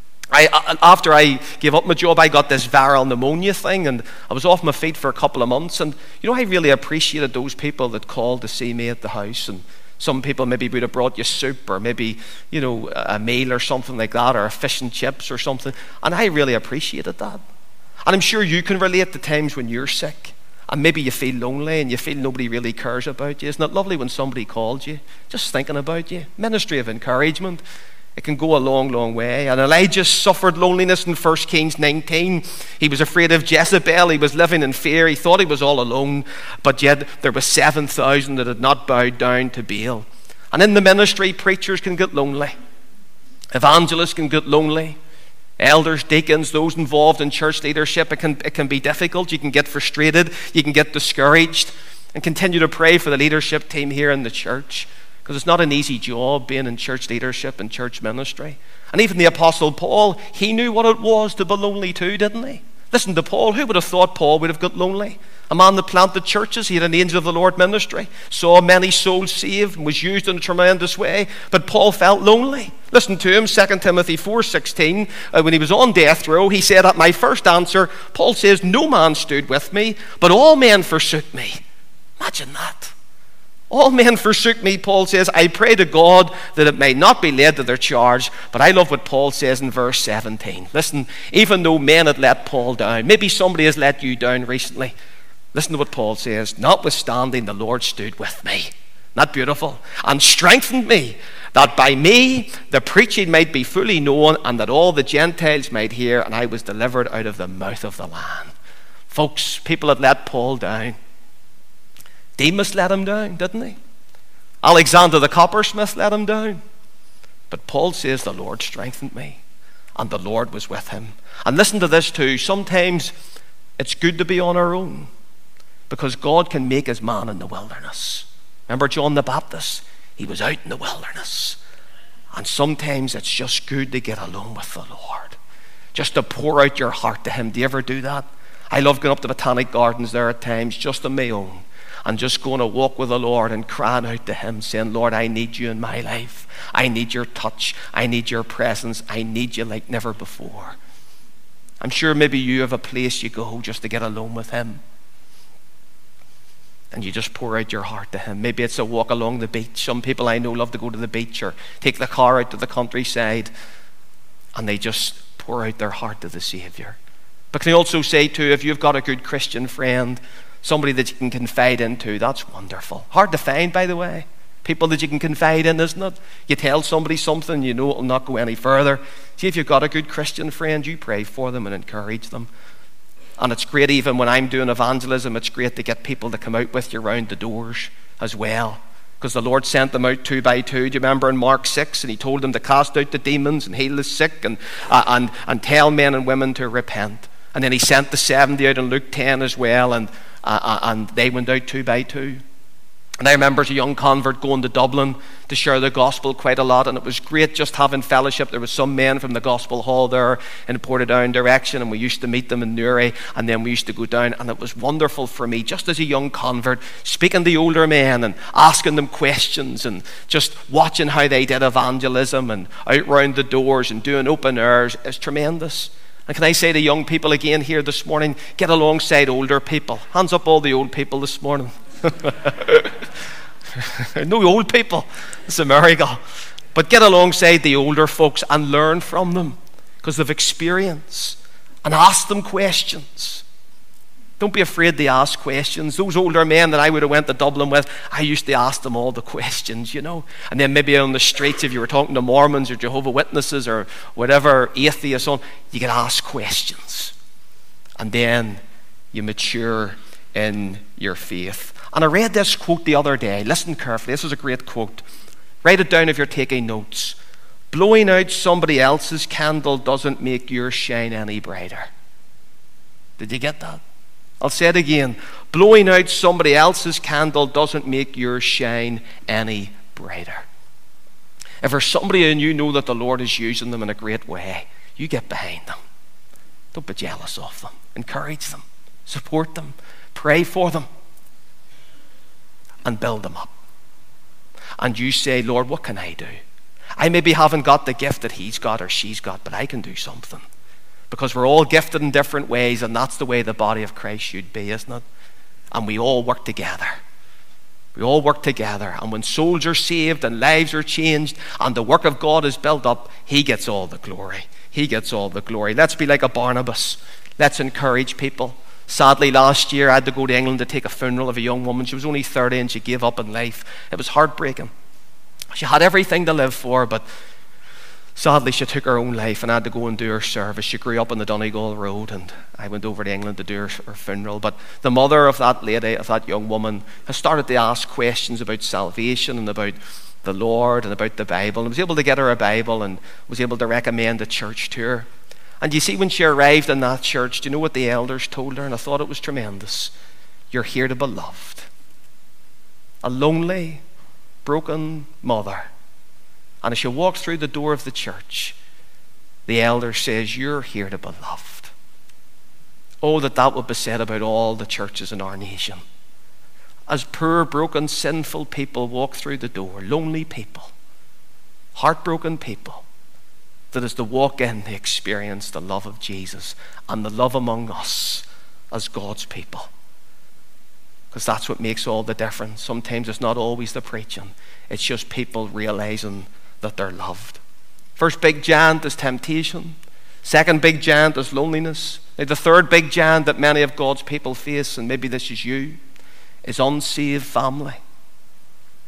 I, after I gave up my job, I got this viral pneumonia thing, and I was off my feet for a couple of months. And you know, I really appreciated those people that called to see me at the house. And some people maybe would have brought you soup, or maybe, you know, a meal or something like that, or a fish and chips or something. And I really appreciated that. And I'm sure you can relate to times when you're sick, and maybe you feel lonely and you feel nobody really cares about you. Isn't it lovely when somebody calls you, just thinking about you? Ministry of encouragement. It can go a long, long way. And Elijah suffered loneliness in First Kings nineteen. He was afraid of Jezebel. He was living in fear. He thought he was all alone. But yet there were seven thousand that had not bowed down to Baal. And in the ministry, preachers can get lonely. Evangelists can get lonely. Elders, deacons, those involved in church leadership, it can, it can be difficult. You can get frustrated. You can get discouraged. And continue to pray for the leadership team here in the church, because it's not an easy job being in church leadership and church ministry. And even the Apostle Paul, he knew what it was to be lonely too, didn't he? Listen to Paul. Who would have thought Paul would have got lonely? A man that planted churches. He had an angel of the Lord ministry, saw many souls saved, and was used in a tremendous way. But Paul felt lonely. Listen to him, Second Timothy four sixteen. Uh, when he was on death row, he said, at my first answer, Paul says, no man stood with me, but all men forsook me. Imagine that. All men forsook me, Paul says. I pray to God that it may not be laid to their charge. But I love what Paul says in verse seventeen. Listen, even though men had let Paul down, maybe somebody has let you down recently. Listen to what Paul says. Notwithstanding, the Lord stood with me. Not beautiful. And strengthened me, that by me the preaching might be fully known, and that all the Gentiles might hear, and I was delivered out of the mouth of the lion. Folks, people had let Paul down. Demas let him down, didn't he? Alexander the coppersmith let him down. But Paul says the Lord strengthened me, and the Lord was with him. And listen to this too. Sometimes it's good to be on our own, because God can make his man in the wilderness. Remember John the Baptist? He was out in the wilderness. And sometimes it's just good to get alone with the Lord, just to pour out your heart to him. Do you ever do that? I love going up to Botanic Gardens there at times, just on my own, and just going to walk with the Lord and crying out to him, saying, Lord, I need you in my life. I need your touch. I need your presence. I need you like never before. I'm sure maybe you have a place you go just to get alone with him, and you just pour out your heart to him. Maybe it's a walk along the beach. Some people I know love to go to the beach or take the car out to the countryside, and they just pour out their heart to the Savior. But can I also say too, if you've got a good Christian friend, somebody that you can confide into, that's wonderful. Hard to find, by the way. People that you can confide in, isn't it? You tell somebody something, you know it will not go any further. See, if you've got a good Christian friend, you pray for them and encourage them. And it's great, even when I'm doing evangelism, it's great to get people to come out with you round the doors as well. Because the Lord sent them out two by two. Do you remember in Mark six? And he told them to cast out the demons and heal the sick and, uh, and, and tell men and women to repent. And then he sent the seventy out in Luke ten as well, and Uh, and they went out two by two. And I remember as a young convert going to Dublin to share the gospel quite a lot, and it was great just having fellowship. There was some men from the gospel hall there in Portadown direction, and we used to meet them in Newry, and then we used to go down, and it was wonderful for me just as a young convert, speaking to older men and asking them questions and just watching how they did evangelism and out round the doors and doing open airs. It's tremendous. And can I say to young people again here this morning, get alongside older people. Hands up all the old people this morning. No old people. It's America. But get alongside the older folks and learn from them because they've experience, and ask them questions. Don't be afraid to ask questions. Those older men that I would have went to Dublin with, I used to ask them all the questions, you know. And then maybe on the streets, if you were talking to Mormons or Jehovah's Witnesses or whatever, atheists, on, you could ask questions. And then you mature in your faith. And I read this quote the other day. Listen carefully. This is a great quote. Write it down if you're taking notes. Blowing out somebody else's candle doesn't make yours shine any brighter. Did you get that? I'll say it again. Blowing out somebody else's candle doesn't make yours shine any brighter. If there's somebody and you know that the Lord is using them in a great way, you get behind them. Don't be jealous of them. Encourage them. Support them. Pray for them. And build them up. And you say, Lord, what can I do? I maybe haven't got the gift that he's got or she's got, but I can do something. Because we're all gifted in different ways, and that's the way the body of Christ should be, isn't it? And we all work together. We all work together. And when souls are saved and lives are changed and the work of God is built up, he gets all the glory. He gets all the glory. Let's be like a Barnabas. Let's encourage people. Sadly, last year I had to go to England to take a funeral of a young woman. She was only thirty and she gave up in life. It was heartbreaking. She had everything to live for, but sadly, she took her own life, and I had to go and do her service. She grew up on the Donegal Road, and I went over to England to do her, her funeral. But the mother of that lady, of that young woman, has started to ask questions about salvation and about the Lord and about the Bible. And I was able to get her a Bible and was able to recommend a church to her. And you see, when she arrived in that church, do you know what the elders told her? And I thought it was tremendous. You're here to be loved. A lonely, broken mother. And as she walks through the door of the church, the elder says, you're here to be loved. Oh, that that would be said about all the churches in our nation. As poor, broken, sinful people walk through the door, lonely people, heartbroken people, that as they walk in, they experience the love of Jesus and the love among us as God's people. Because that's what makes all the difference. Sometimes it's not always the preaching. It's just people realizing that they're loved. First big giant is temptation. Second big giant is loneliness. Now, the third big giant that many of God's people face, and maybe this is you, is unsaved family.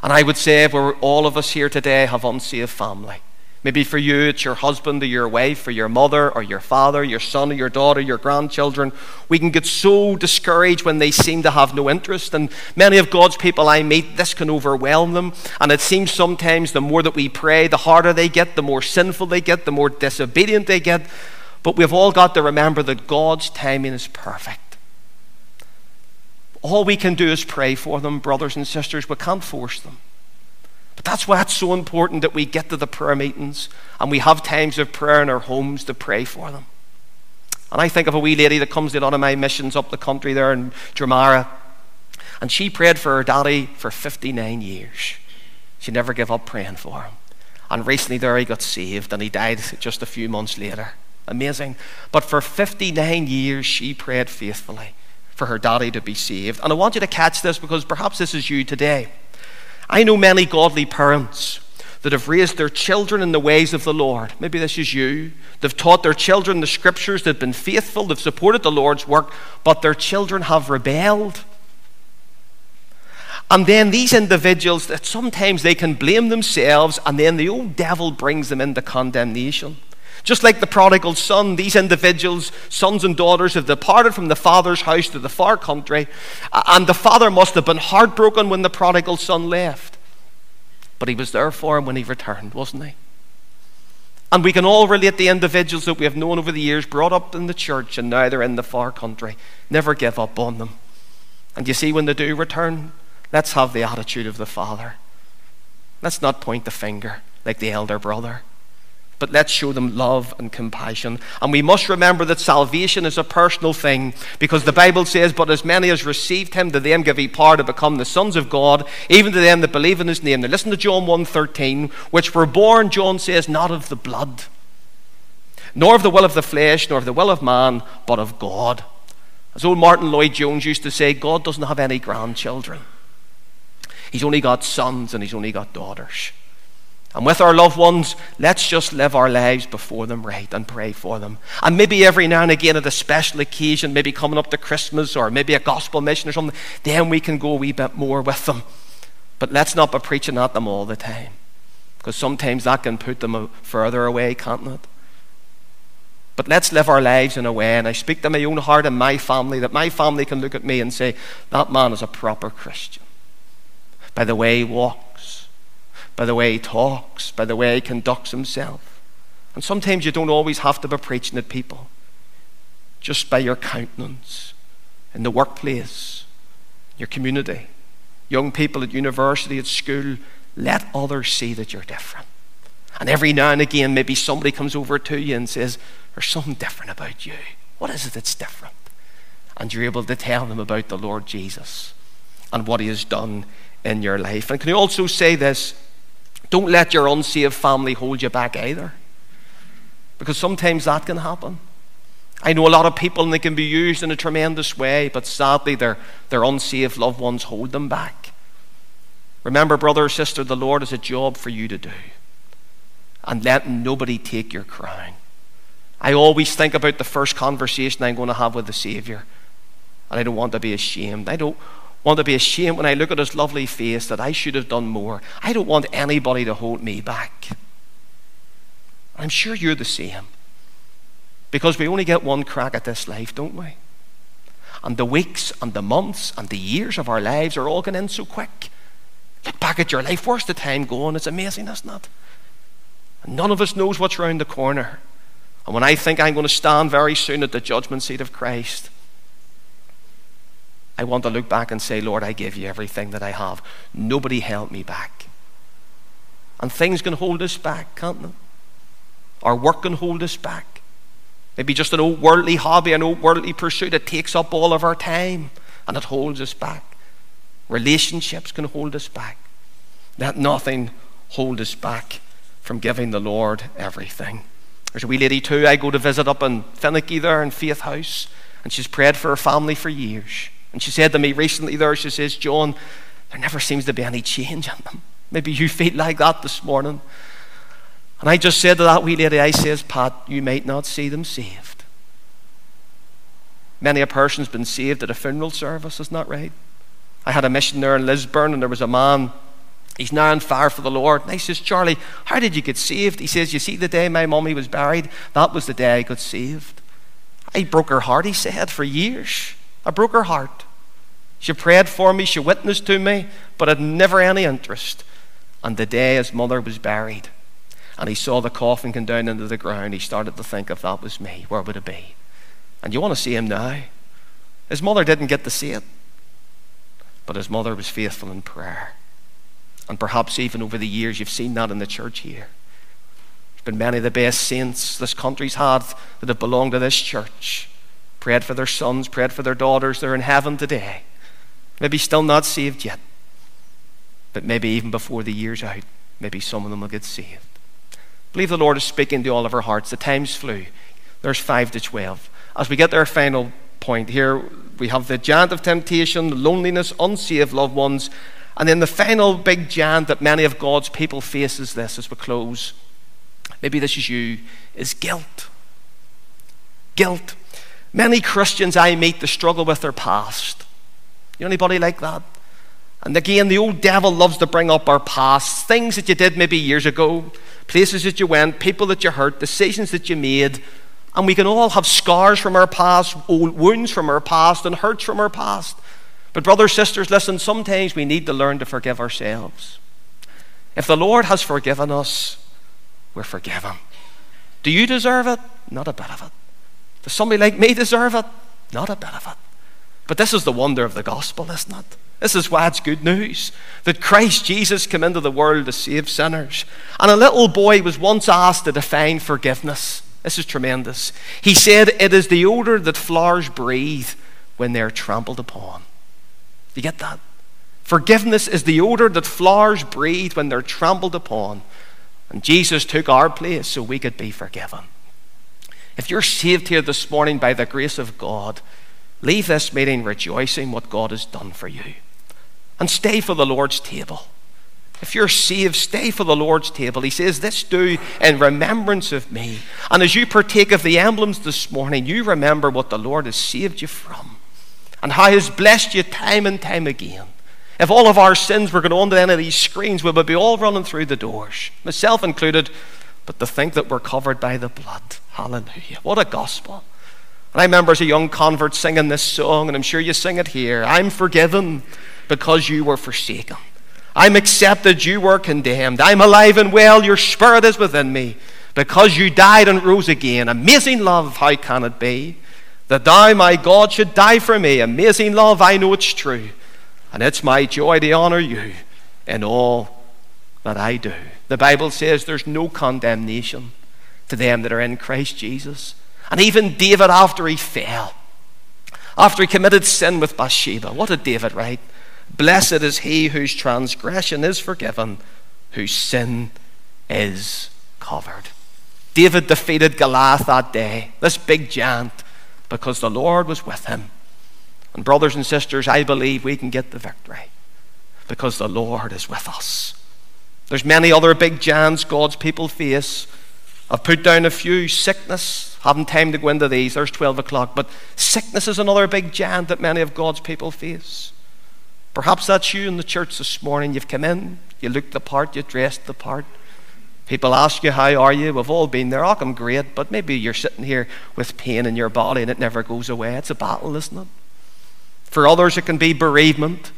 And I would say we're, all of us here today have unsaved family. Maybe for you, it's your husband or your wife or your mother or your father, your son or your daughter, your grandchildren. We can get so discouraged when they seem to have no interest. And many of God's people I meet, this can overwhelm them. And it seems sometimes the more that we pray, the harder they get, the more sinful they get, the more disobedient they get. But we've all got to remember that God's timing is perfect. All we can do is pray for them, brothers and sisters. We can't force them. But that's why it's so important that we get to the prayer meetings and we have times of prayer in our homes to pray for them. And I think of a wee lady that comes in on my missions up the country there in Dromara, and she prayed for her daddy for fifty-nine years. She never gave up praying for him. And recently there he got saved and he died just a few months later. Amazing. But for fifty-nine years she prayed faithfully for her daddy to be saved. And I want you to catch this, because perhaps this is you today. I know many godly parents that have raised their children in the ways of the Lord. Maybe this is you. They've taught their children the scriptures, they've been faithful, they've supported the Lord's work, but their children have rebelled. And then these individuals, that sometimes they can blame themselves, and then the old devil brings them into condemnation. Just like the prodigal son, these individuals, sons and daughters, have departed from the father's house to the far country, and the father must have been heartbroken when the prodigal son left. But he was there for him when he returned, wasn't he? And we can all relate to individuals that we have known over the years, brought up in the church, and now they're in the far country. Never give up on them. And you see, when they do return, let's have the attitude of the father. Let's not point the finger like the elder brother, but let's show them love and compassion. And we must remember that salvation is a personal thing, because the Bible says, but as many as received him, to them give he power to become the sons of God, even to them that believe in his name. Now listen to John one thirteen, which were born, John says, not of the blood, nor of the will of the flesh, nor of the will of man, but of God. As old Martin Lloyd-Jones used to say, God doesn't have any grandchildren. He's only got sons and he's only got daughters. And with our loved ones, let's just live our lives before them right and pray for them. And maybe every now and again at a special occasion, maybe coming up to Christmas or maybe a gospel mission or something, then we can go a wee bit more with them. But let's not be preaching at them all the time, because sometimes that can put them further away, can't it? But let's live our lives in a way, and I speak to my own heart and my family, that my family can look at me and say, that man is a proper Christian. By the way he walks, by the way he talks, by the way he conducts himself. And sometimes you don't always have to be preaching at people. Just by your countenance, in the workplace, your community, young people at university, at school, let others see that you're different. And every now and again, maybe somebody comes over to you and says, there's something different about you. What is it that's different? And you're able to tell them about the Lord Jesus and what he has done in your life. And can you also say this? Don't let your unsaved family hold you back either, because sometimes that can happen. I know a lot of people, and they can be used in a tremendous way, but sadly their, their unsaved loved ones hold them back. Remember, brother or sister, the Lord has a job for you to do, and let nobody take your crown. I always think about the first conversation I'm going to have with the Savior, and I don't want to be ashamed. I don't want to be ashamed when I look at his lovely face that I should have done more. I don't want anybody to hold me back. I'm sure you're the same, because we only get one crack at this life, don't we? And the weeks and the months and the years of our lives are all going in so quick. Look back at your life. Where's the time going? It's amazing, isn't it? And none of us knows what's round the corner. And when I think I'm going to stand very soon at the judgment seat of Christ, I want to look back and say, Lord, I give you everything that I have. Nobody held me back. And things can hold us back, can't they? Our work can hold us back. Maybe just an old worldly hobby, an old worldly pursuit. It takes up all of our time and it holds us back. Relationships can hold us back. Let nothing hold us back from giving the Lord everything. There's a wee lady too I go to visit up in Finnicky there in Faith House, and she's prayed for her family for years. And she said to me recently there, she says, John, there never seems to be any change in them. Maybe you feel like that this morning. And I just said to that wee lady, I says, Pat, you might not see them saved. Many a person's been saved at a funeral service, isn't that right? I had a mission there in Lisburn, and there was a man He's now on fire for the Lord. And I says, Charlie, how did you get saved? He says, you see, the day my mummy was buried, that was the day I got saved. I broke her heart, he said, for years. I broke her heart. She prayed for me, she witnessed to me, but had never any interest. And the day his mother was buried, and he saw the coffin come down into the ground, he started to think, if that was me, where would it be? And you want to see him now. His mother didn't get to see it, but his mother was faithful in prayer. And perhaps even over the years you've seen that in the church here. There's been many of the best saints this country's had that have belonged to this church. Prayed for their sons, prayed for their daughters. They're in heaven today. Maybe still not saved yet. But maybe even before the year's out, maybe some of them will get saved. I believe the Lord is speaking to all of our hearts. The times flew. There's five to twelve. As we get to our final point here, we have the giant of temptation, loneliness, unsaved loved ones. And then the final big giant that many of God's people face is this as we close. Maybe this is you, is guilt. Guilt. Many Christians I meet, they struggle with their past. You know anybody like that? And again, the old devil loves to bring up our past. Things that you did maybe years ago, places that you went, people that you hurt, decisions that you made. And we can all have scars from our past, old wounds from our past, and hurts from our past. But brothers, sisters, listen, sometimes we need to learn to forgive ourselves. If the Lord has forgiven us, we're forgiven. Do you deserve it? Not a bit of it. Does somebody like me deserve it? Not a bit of it. But this is the wonder of the gospel, isn't it? This is why it's good news. That Christ Jesus came into the world to save sinners. And a little boy was once asked to define forgiveness. This is tremendous. He said, it is the odor that flowers breathe when they're trampled upon. You get that? Forgiveness is the odor that flowers breathe when they're trampled upon. And Jesus took our place so we could be forgiven. If you're saved here this morning by the grace of God, leave this meeting rejoicing what God has done for you. And stay for the Lord's table. If you're saved, stay for the Lord's table. He says, this do in remembrance of me. And as you partake of the emblems this morning, you remember what the Lord has saved you from. And how he has blessed you time and time again. If all of our sins were going on to any of these screens, we would be all running through the doors, myself included, but to think that we're covered by the blood. Hallelujah. What a gospel. And I remember as a young convert singing this song, and I'm sure you sing it here. I'm forgiven because you were forsaken. I'm accepted, you were condemned. I'm alive and well, your spirit is within me. Because you died and rose again. Amazing love, how can it be? That thou, my God, should die for me. Amazing love, I know it's true. And it's my joy to honor you in all that I do. The Bible says there's no condemnation to them that are in Christ Jesus. And even David, after he fell, after he committed sin with Bathsheba, what did David write? Blessed is he whose transgression is forgiven, whose sin is covered. David defeated Goliath that day, this big giant, because the Lord was with him. And brothers and sisters, I believe we can get the victory because the Lord is with us. There's many other big giants God's people face. I've put down a few. Sickness, haven't time to go into these, there's twelve o'clock, but sickness is another big giant that many of God's people face. Perhaps that's you in the church this morning. You've come in, you looked the part, you dressed the part. People ask you, how are you? We've all been there. Oh, I'm great. But maybe you're sitting here with pain in your body and it never goes away. It's a battle, isn't it? For others, it can be bereavement.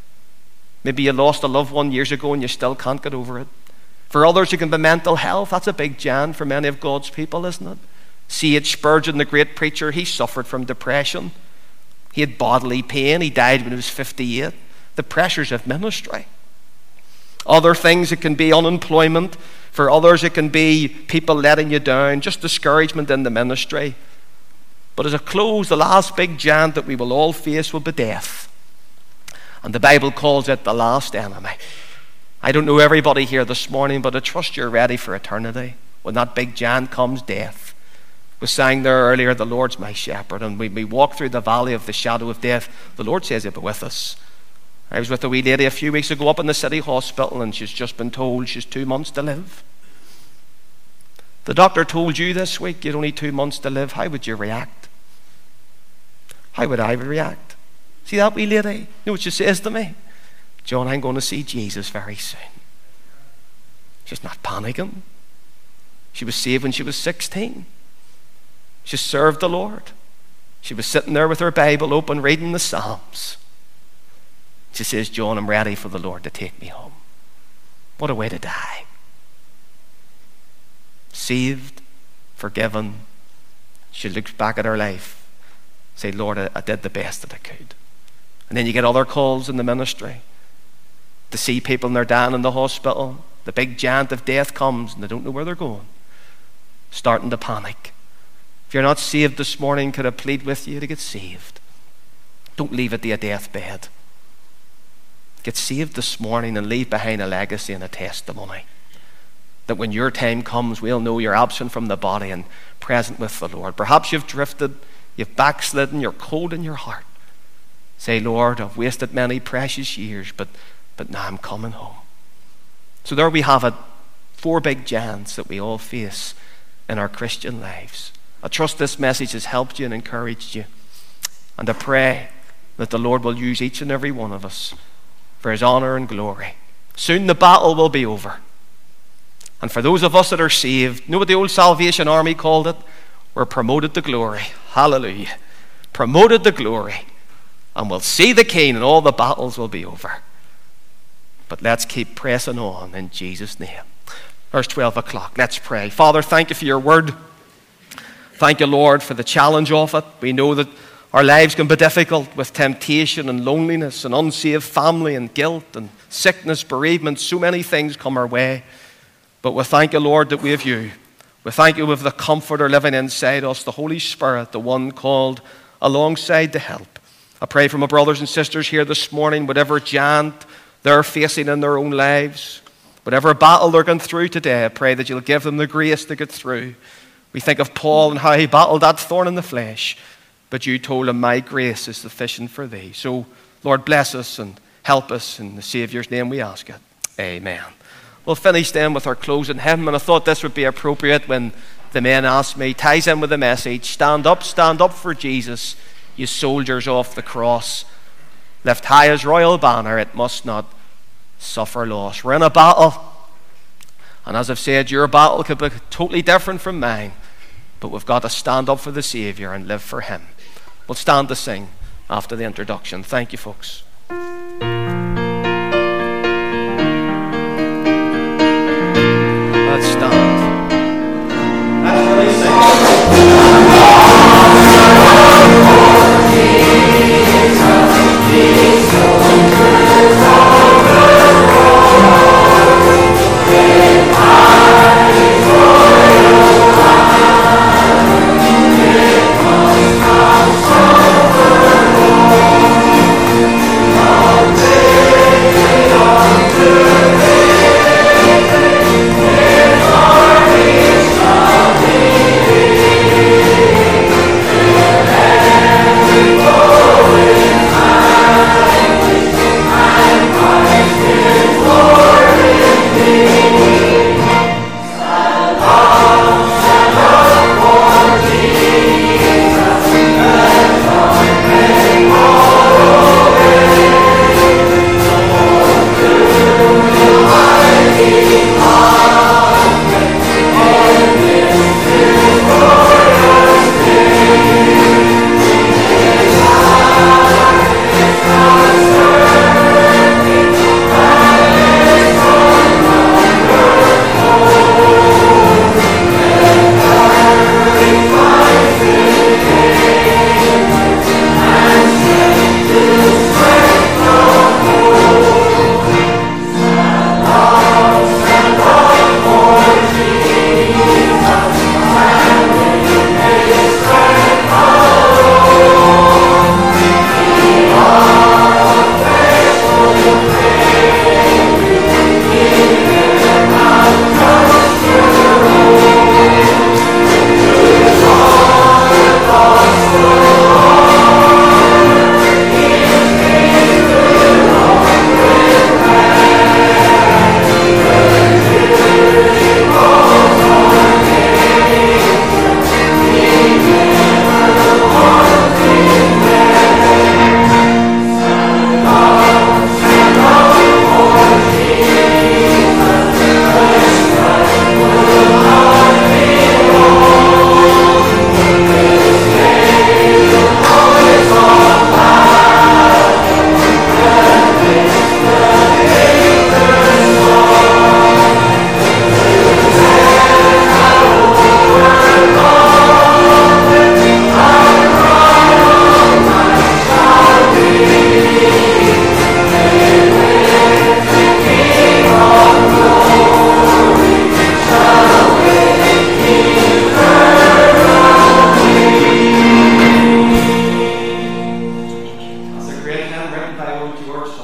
Maybe you lost a loved one years ago and you still can't get over it. For others, it can be mental health. That's a big giant for many of God's people, isn't it? C H Spurgeon, the great preacher, he suffered from depression. He had bodily pain. He died when he was fifty-eight. The pressures of ministry. Other things, it can be unemployment. For others, it can be people letting you down, just discouragement in the ministry. But as a close, the last big giant that we will all face will be death. And the Bible calls it the last enemy. I don't know everybody here this morning, but I trust you're ready for eternity. When that big giant comes, death. We sang there earlier, the Lord's my shepherd. And when we walk through the valley of the shadow of death, the Lord says he'll be with us. I was with a wee lady a few weeks ago up in the city hospital, and she's just been told she's two months to live. The doctor told you this week you'd only two months to live. How would you react? How would I react? See that wee lady? You know what she says to me? John, I'm going to see Jesus very soon. She's not panicking. She was saved when she was sixteen. She served the Lord. She was sitting there with her Bible open, reading the Psalms. She says, John, I'm ready for the Lord to take me home. What a way to die. Saved, forgiven. She looks back at her life, say, Lord, I, I did the best that I could. And then you get other calls in the ministry to see people and they're down in the hospital. The big giant of death comes and they don't know where they're going. Starting to panic. If you're not saved this morning, could I plead with you to get saved? Don't leave at the deathbed. Get saved this morning and leave behind a legacy and a testimony. That when your time comes, we'll know you're absent from the body and present with the Lord. Perhaps you've drifted, you've backslidden, you're cold in your heart. Say, Lord, I've wasted many precious years, but, but now I'm coming home. So there we have it. Four big giants that we all face in our Christian lives. I trust this message has helped you and encouraged you. And I pray that the Lord will use each and every one of us for his honor and glory. Soon the battle will be over. And for those of us that are saved, you know what the old Salvation Army called it? We're promoted to glory. Hallelujah. Promoted to glory. And we'll see the King and all the battles will be over. But let's keep pressing on in Jesus' name. Verse twelve o'clock. Let's pray. Father, thank you for your word. Thank you, Lord, for the challenge of it. We know that our lives can be difficult with temptation and loneliness and unsaved family and guilt and sickness, bereavement. So many things come our way. But we thank you, Lord, that we have you. We thank you with the Comforter living inside us, the Holy Spirit, the one called alongside to help. I pray for my brothers and sisters here this morning, whatever giant they're facing in their own lives, whatever battle they're going through today, I pray that you'll give them the grace to get through. We think of Paul and how he battled that thorn in the flesh, but you told him, my grace is sufficient for thee. So, Lord, bless us and help us. In the Saviour's name we ask it. Amen. We'll finish then with our closing hymn, and I thought this would be appropriate when the men asked me, ties in with the message, stand up, stand up for Jesus, you soldiers off the cross. Lift high his royal banner, it must not suffer loss. We're in a battle, and as I've said, your battle could be totally different from mine, but we've got to stand up for the Saviour and live for him. We'll stand to sing after the introduction. Thank you, folks. Let's stand. Let's really sing. Oh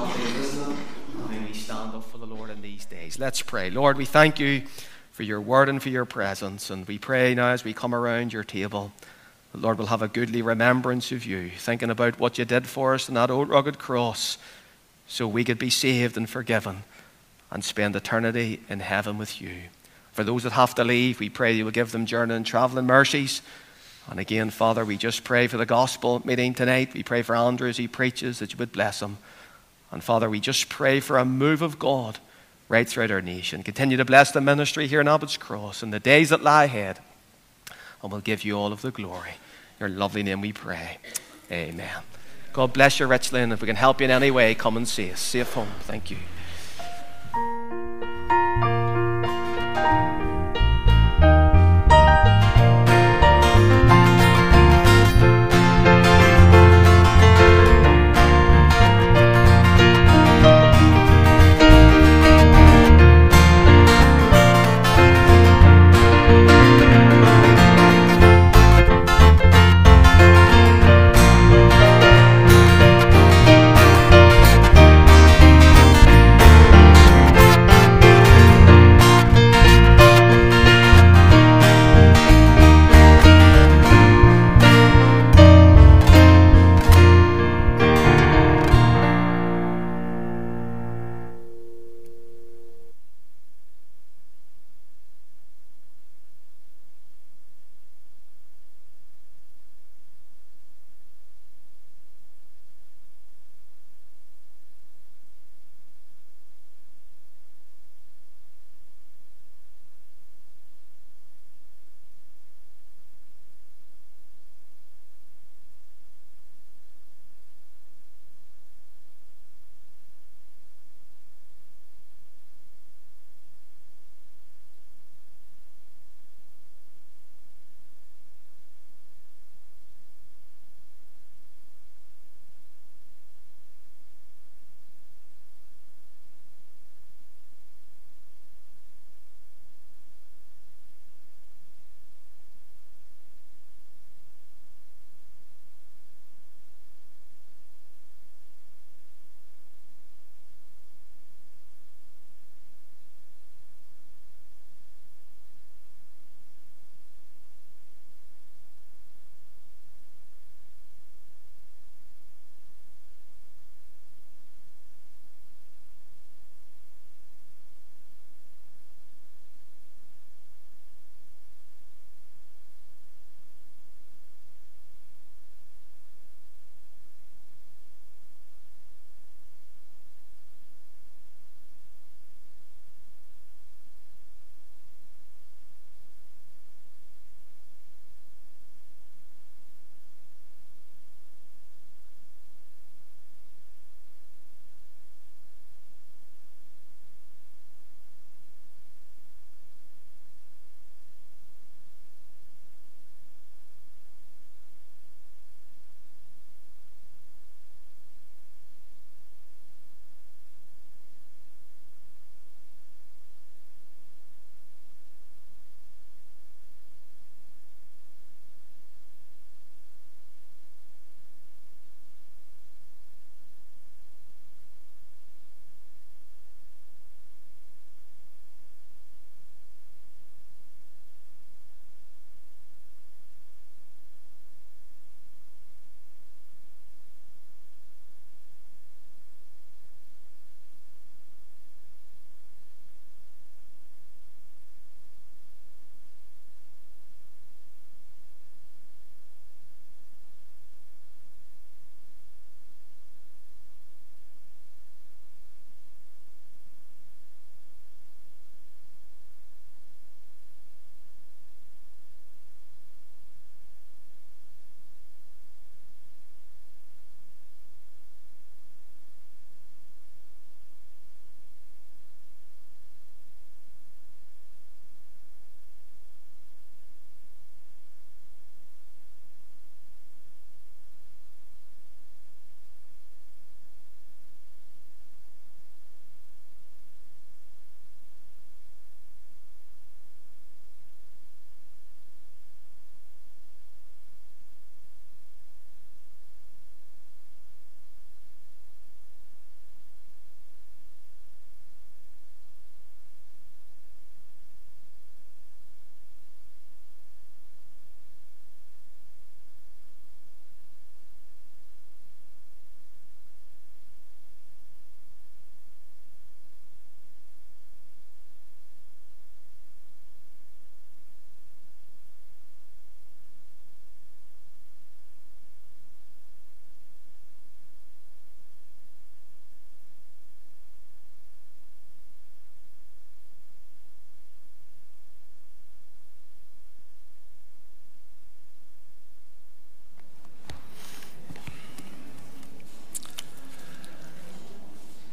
not be listening, and may we stand up for the Lord in these days. Let's pray. Lord, we thank you for your word and for your presence, and we pray now as we come around your table, the Lord will have a goodly remembrance of you, thinking about what you did for us on that old rugged cross so we could be saved and forgiven and spend eternity in heaven with you. For those that have to leave, we pray you will give them journey and traveling mercies. And again, Father, we just pray for the gospel meeting tonight. We pray for Andrew as he preaches, that you would bless him. And Father, we just pray for a move of God right throughout our nation. Continue to bless the ministry here in Abbott's Cross in the days that lie ahead. And we'll give you all of the glory. In your lovely name we pray. Amen. God bless you richly, and if we can help you in any way, come and see us. Safe home. Thank you.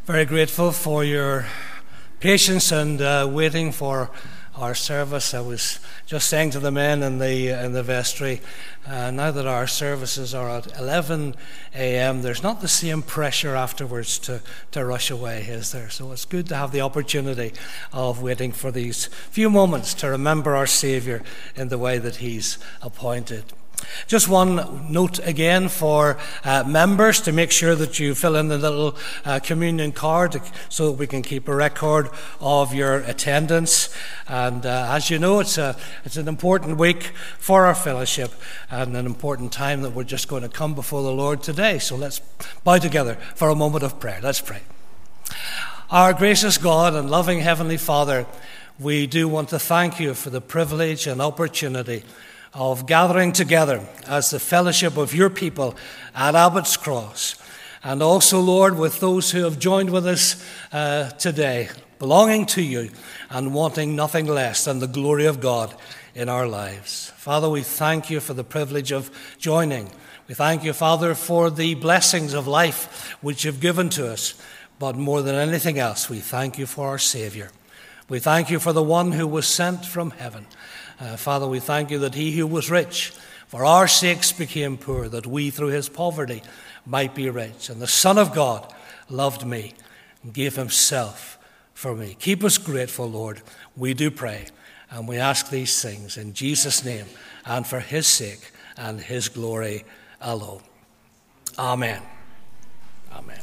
Very grateful for your patience and uh, waiting for our service. I was just saying to the men in the in the vestry, uh, now that our services are at eleven a.m., there's not the same pressure afterwards to, to rush away, is there? So it's good to have the opportunity of waiting for these few moments to remember our Saviour in the way that He's appointed. Just one note again for uh, members to make sure that you fill in the little uh, communion card so that we can keep a record of your attendance. And uh, as you know, it's a it's an important week for our fellowship and an important time that we're just going to come before the Lord today. So let's bow together for a moment of prayer. Let's pray. Our gracious God and loving Heavenly Father, we do want to thank you for the privilege and opportunity of gathering together as the fellowship of your people at Abbott's Cross. And also, Lord, with those who have joined with us uh, today, belonging to you and wanting nothing less than the glory of God in our lives. Father, we thank you for the privilege of joining. We thank you, Father, for the blessings of life which you've given to us. But more than anything else, we thank you for our Saviour. We thank you for the one who was sent from heaven. Uh, Father, we thank you that he who was rich for our sakes became poor, that we through his poverty might be rich. And the Son of God loved me and gave himself for me. Keep us grateful, Lord, we do pray. And we ask these things in Jesus' name and for his sake and his glory alone. Amen. Amen.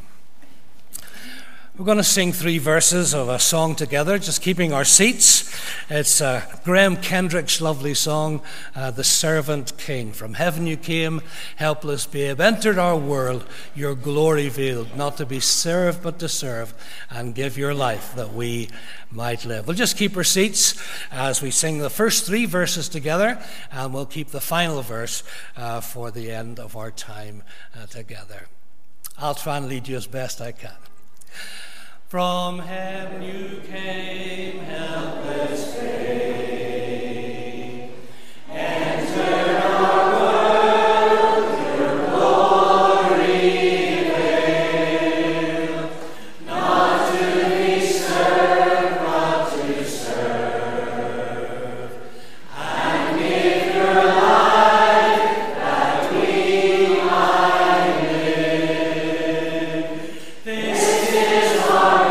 We're going to sing three verses of a song together, just keeping our seats. It's uh, Graham Kendrick's lovely song, uh, The Servant King. From heaven you came, helpless babe, entered our world, your glory veiled, not to be served but to serve, and give your life that we might live. We'll just keep our seats as we sing the first three verses together, and we'll keep the final verse uh, for the end of our time uh, together. I'll try and lead you as best I can. From heaven you came, helpless babe, entered our world, your glory veiled, not to be served, but to serve, and give your life that we might live. This is our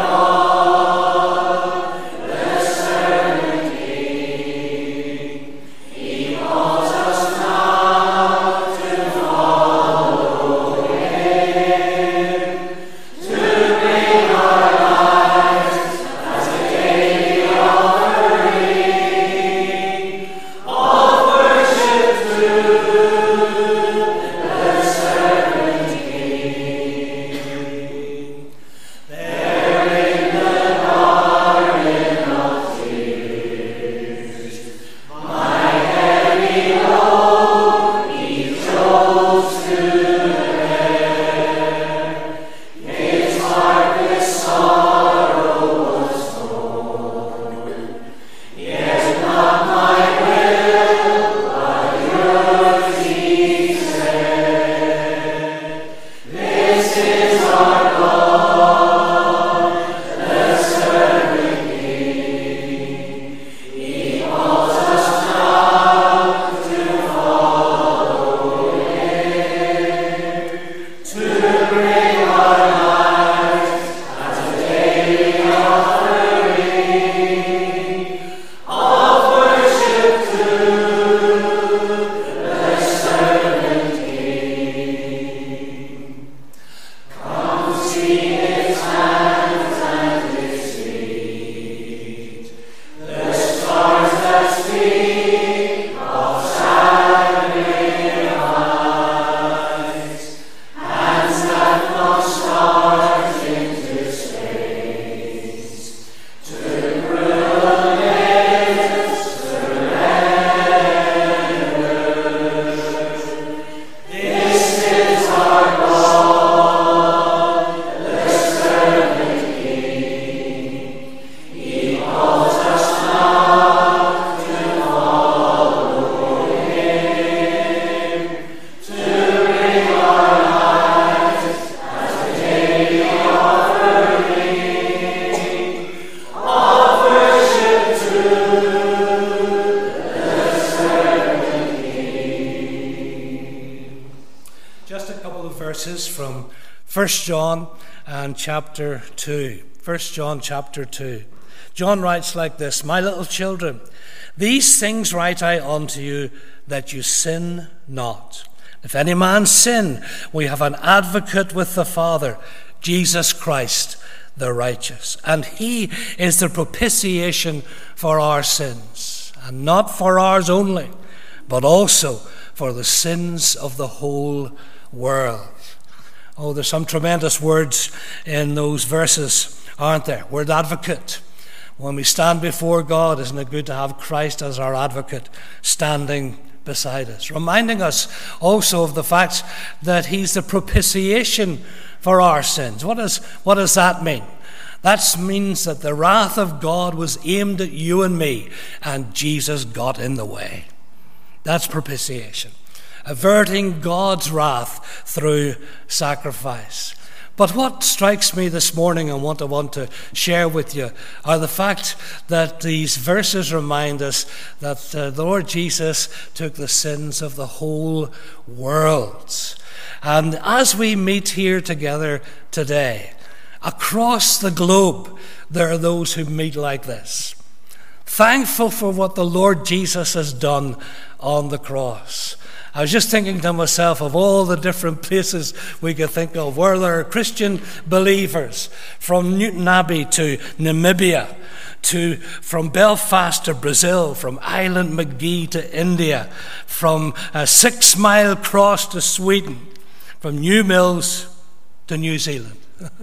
First John and chapter two. First John chapter two. John writes like this, "My little children, these things write I unto you, that you sin not. If any man sin, we have an advocate with the Father, Jesus Christ the righteous. And he is the propitiation for our sins, and not for ours only, but also for the sins of the whole world." Oh, there's some tremendous words in those verses, aren't there? Word advocate. When we stand before God, isn't it good to have Christ as our advocate standing beside us, reminding us also of the fact that he's the propitiation for our sins. What does, what does that mean? That means that the wrath of God was aimed at you and me, and Jesus got in the way. That's propitiation, averting God's wrath through sacrifice. But what strikes me this morning and what I want to share with you are the fact that these verses remind us that uh, the Lord Jesus took the sins of the whole world. And as we meet here together today, across the globe, there are those who meet like this, thankful for what the Lord Jesus has done on the cross. I was just thinking to myself of all the different places we could think of where there are Christian believers, from Newton Abbey to Namibia, to from Belfast to Brazil, from Island McGee to India, from a Six Mile Cross to Sweden, from New Mills to New Zealand.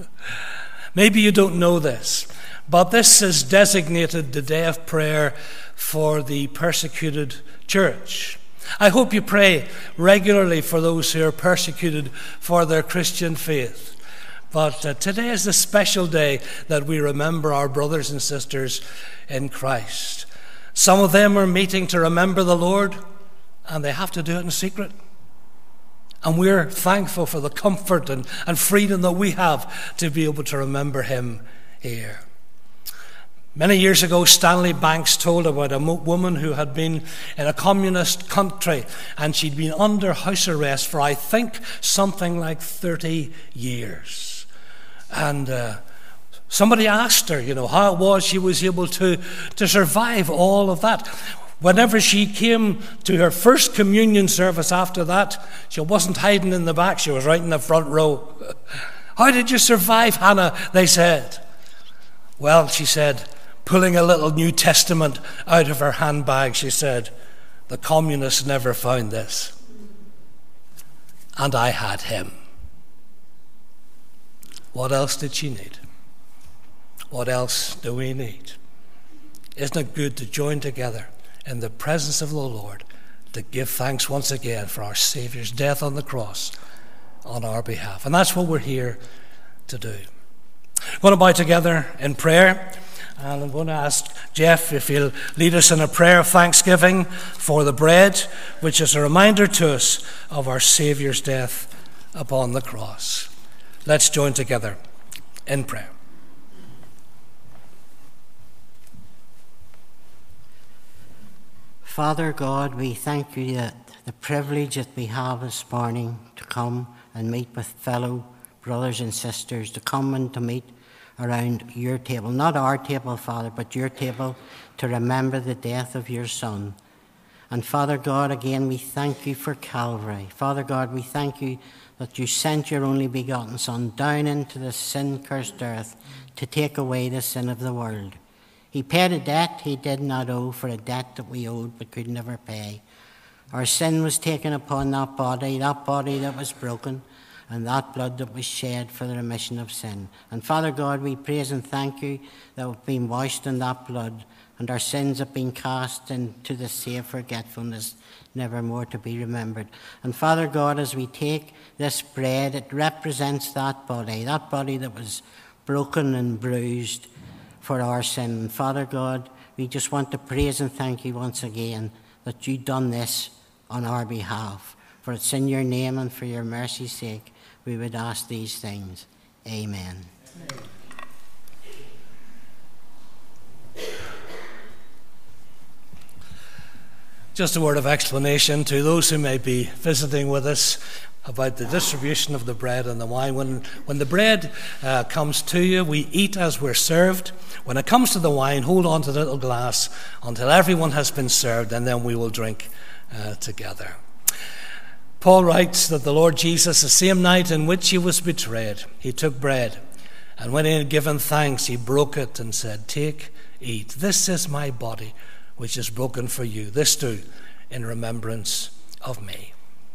Maybe you don't know this, but this is designated the day of prayer for the persecuted church. I hope you pray regularly for those who are persecuted for their Christian faith. But uh, today is a special day that we remember our brothers and sisters in Christ. Some of them are meeting to remember the Lord, and they have to do it in secret. And we're thankful for the comfort and, and freedom that we have to be able to remember him here. Many years ago, Stanley Banks told about a mo- woman who had been in a communist country, and she'd been under house arrest for, I think, something like thirty years. And uh, somebody asked her, you know, how it was she was able to, to survive all of that. Whenever she came to her first communion service after that, she wasn't hiding in the back, she was right in the front row. "How did you survive, Hannah?" they said. "Well," she said, pulling a little New Testament out of her handbag, she said, "The communists never found this. And I had him." What else did she need? What else do we need? Isn't it good to join together in the presence of the Lord to give thanks once again for our Saviour's death on the cross on our behalf? And that's what we're here to do. We're going to bow together in prayer. And I'm going to ask Jeff if he'll lead us in a prayer of thanksgiving for the bread, which is a reminder to us of our Saviour's death upon the cross. Let's join together in prayer. Father God, we thank you that the privilege that we have this morning to come and meet with fellow brothers and sisters, to come and to meet around your table, not our table, Father, but your table, to remember the death of your Son. And Father God, again, we thank you for Calvary. Father God, we thank you that you sent your only begotten Son down into the sin-cursed earth to take away the sin of the world. He paid a debt he did not owe, for a debt that we owed but could never pay. Our sin was taken upon that body, that body that was broken, and that blood that was shed for the remission of sin. And Father God, we praise and thank you that we've been washed in that blood, and our sins have been cast into the sea of forgetfulness, never more to be remembered. And Father God, as we take this bread, it represents that body, that body that was broken and bruised for our sin. And Father God, we just want to praise and thank you once again that you've done this on our behalf. For it's in your name and for your mercy's sake we would ask these things. Amen. Amen. Just a word of explanation to those who may be visiting with us. about the distribution of the bread and the wine. When, when the bread uh, comes to you, we eat as we're served. When it comes to the wine, hold on to the little glass until everyone has been served, and then we will drink uh, together. Paul writes that the Lord Jesus, the same night in which he was betrayed, he took bread, and when he had given thanks, he broke it and said, "Take, eat. This is my body, which is broken for you. This do in remembrance of me."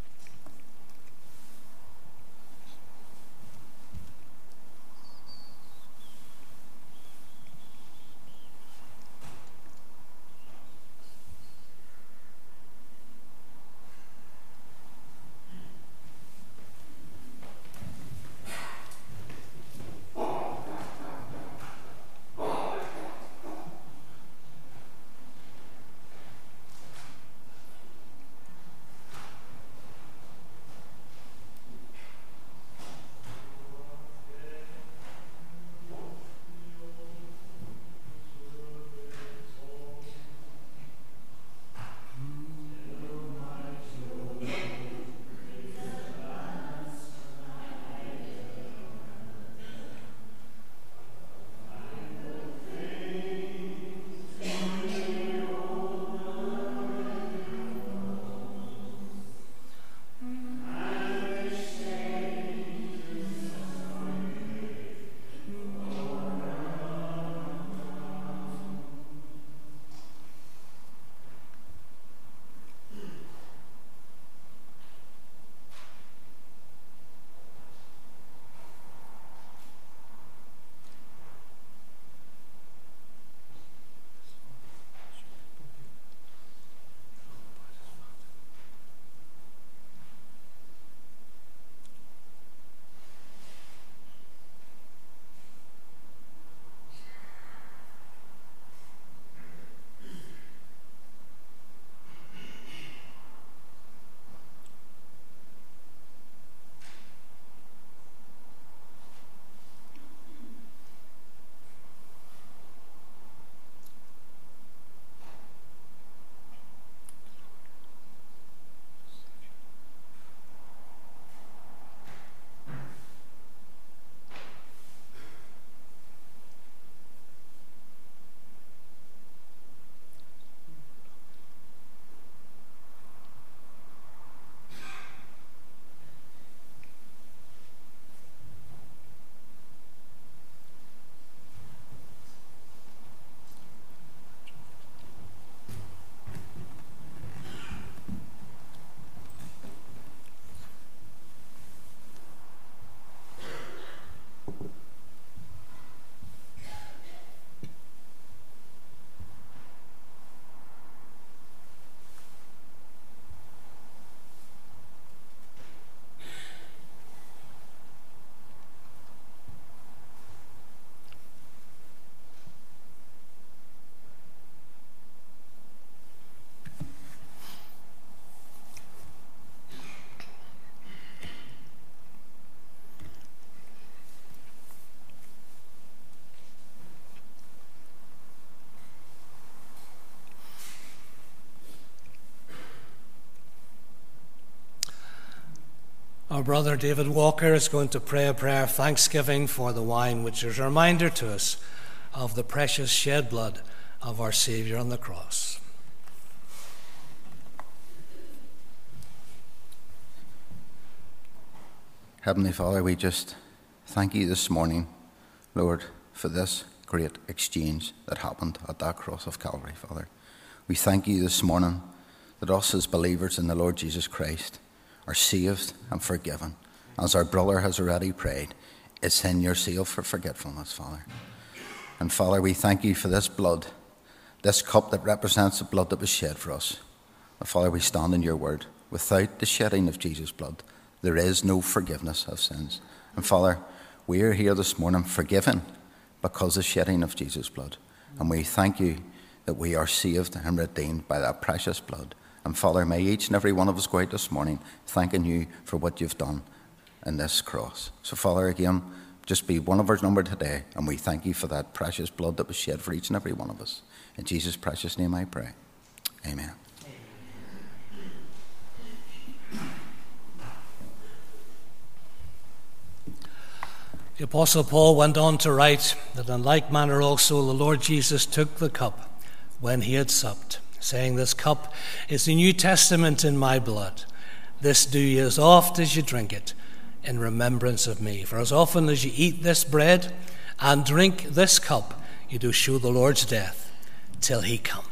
Our brother David Walker is going to pray a prayer of thanksgiving for the wine, which is a reminder to us of the precious shed blood of our Saviour on the cross. Heavenly Father, we just thank you this morning, Lord, for this great exchange that happened at that cross of Calvary, Father. We thank you this morning that us as believers in the Lord Jesus Christ are saved and forgiven. As our brother has already prayed, it's in your seal for forgetfulness, Father. And Father, we thank you for this blood, this cup that represents the blood that was shed for us. And Father, we stand in your word. Without the shedding of Jesus' blood, there is no forgiveness of sins. And Father, we are here this morning forgiven because of the shedding of Jesus' blood. And we thank you that we are saved and redeemed by that precious blood. And Father, may each and every one of us go out this morning thanking you for what you've done in this cross. So Father, again, just be one of our number today, and we thank you for that precious blood that was shed for each and every one of us. In Jesus' precious name I pray. Amen. The Apostle Paul went on to write that in like manner also the Lord Jesus took the cup when he had supped, saying, "This cup is the New Testament in my blood. This do ye as oft as you drink it in remembrance of me. For as often as you eat this bread and drink this cup, you do show the Lord's death till he come."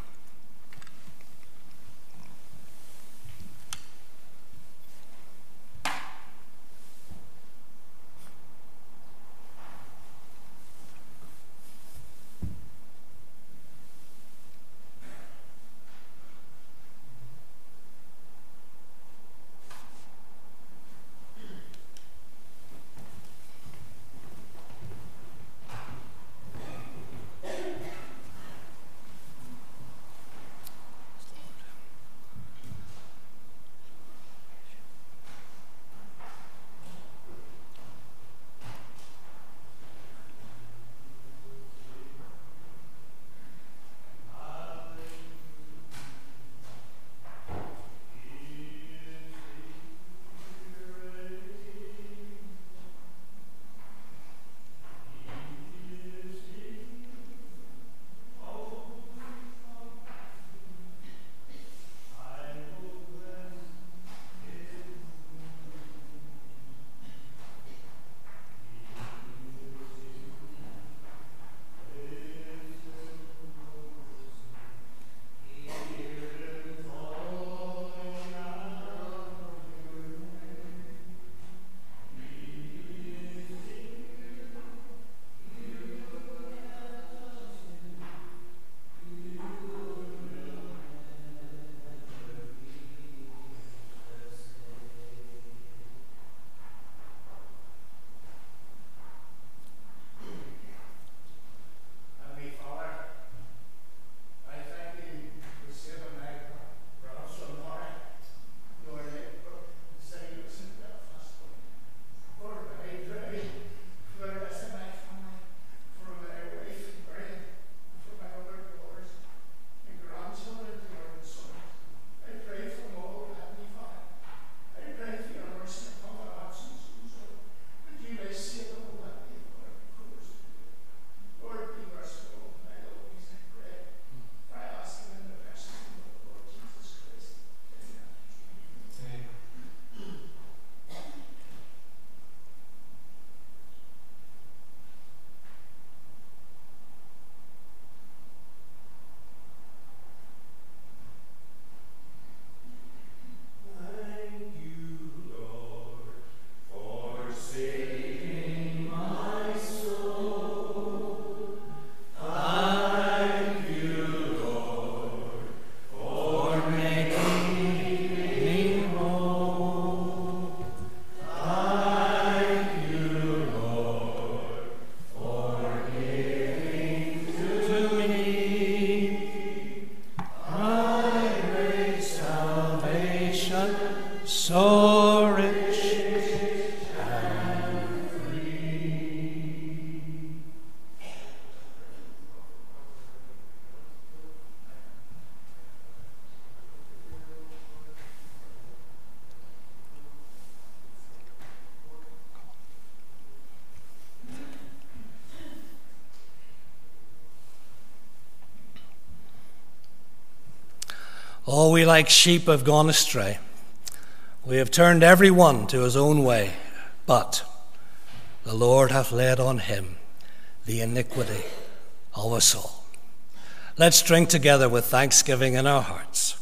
All we like sheep have gone astray. We have turned every one to his own way, but the Lord hath laid on him the iniquity of us all. Let's drink together with thanksgiving in our hearts.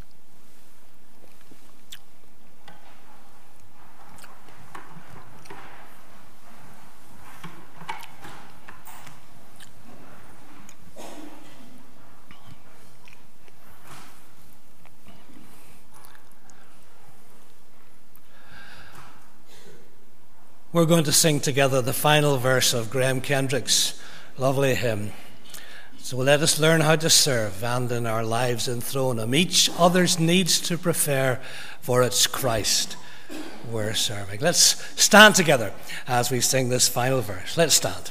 We're going to sing together the final verse of Graham Kendrick's lovely hymn. So let us learn how to serve and in our lives enthrone him. Each other's needs to prefer, for it's Christ we're serving. Let's stand together as we sing this final verse. Let's stand.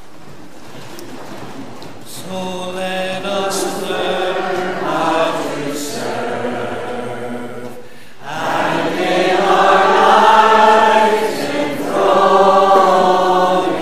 So let us learn how to serve and in our lives enthrone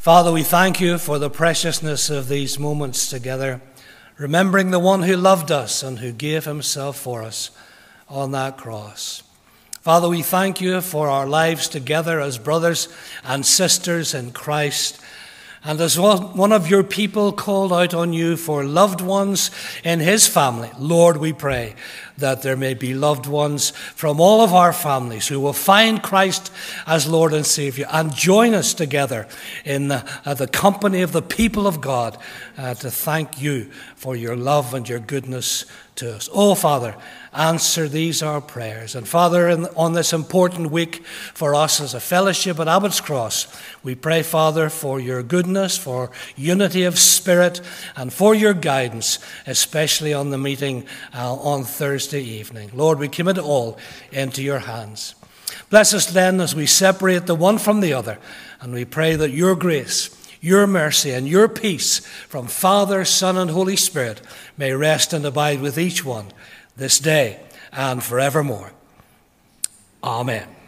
Father, we thank you for the preciousness of these moments together, remembering the one who loved us and who gave himself for us on that cross. Father, we thank you for our lives together as brothers and sisters in Christ, and as one of your people called out on you for loved ones in his family. Lord, we pray that there may be loved ones from all of our families who will find Christ as Lord and Savior and join us together in the, uh, the company of the people of God uh, to thank you for your love and your goodness to us. Oh, Father, answer these our prayers. And Father, in, on this important week for us as a fellowship at Abbott's Cross, we pray, Father, for your goodness, for unity of spirit, and for your guidance, especially on the meeting uh, on Thursday evening. Lord, we commit it all into your hands. Bless us then as we separate the one from the other, and we pray that your grace, your mercy, and your peace from Father, Son, and Holy Spirit may rest and abide with each one this day and forevermore. Amen.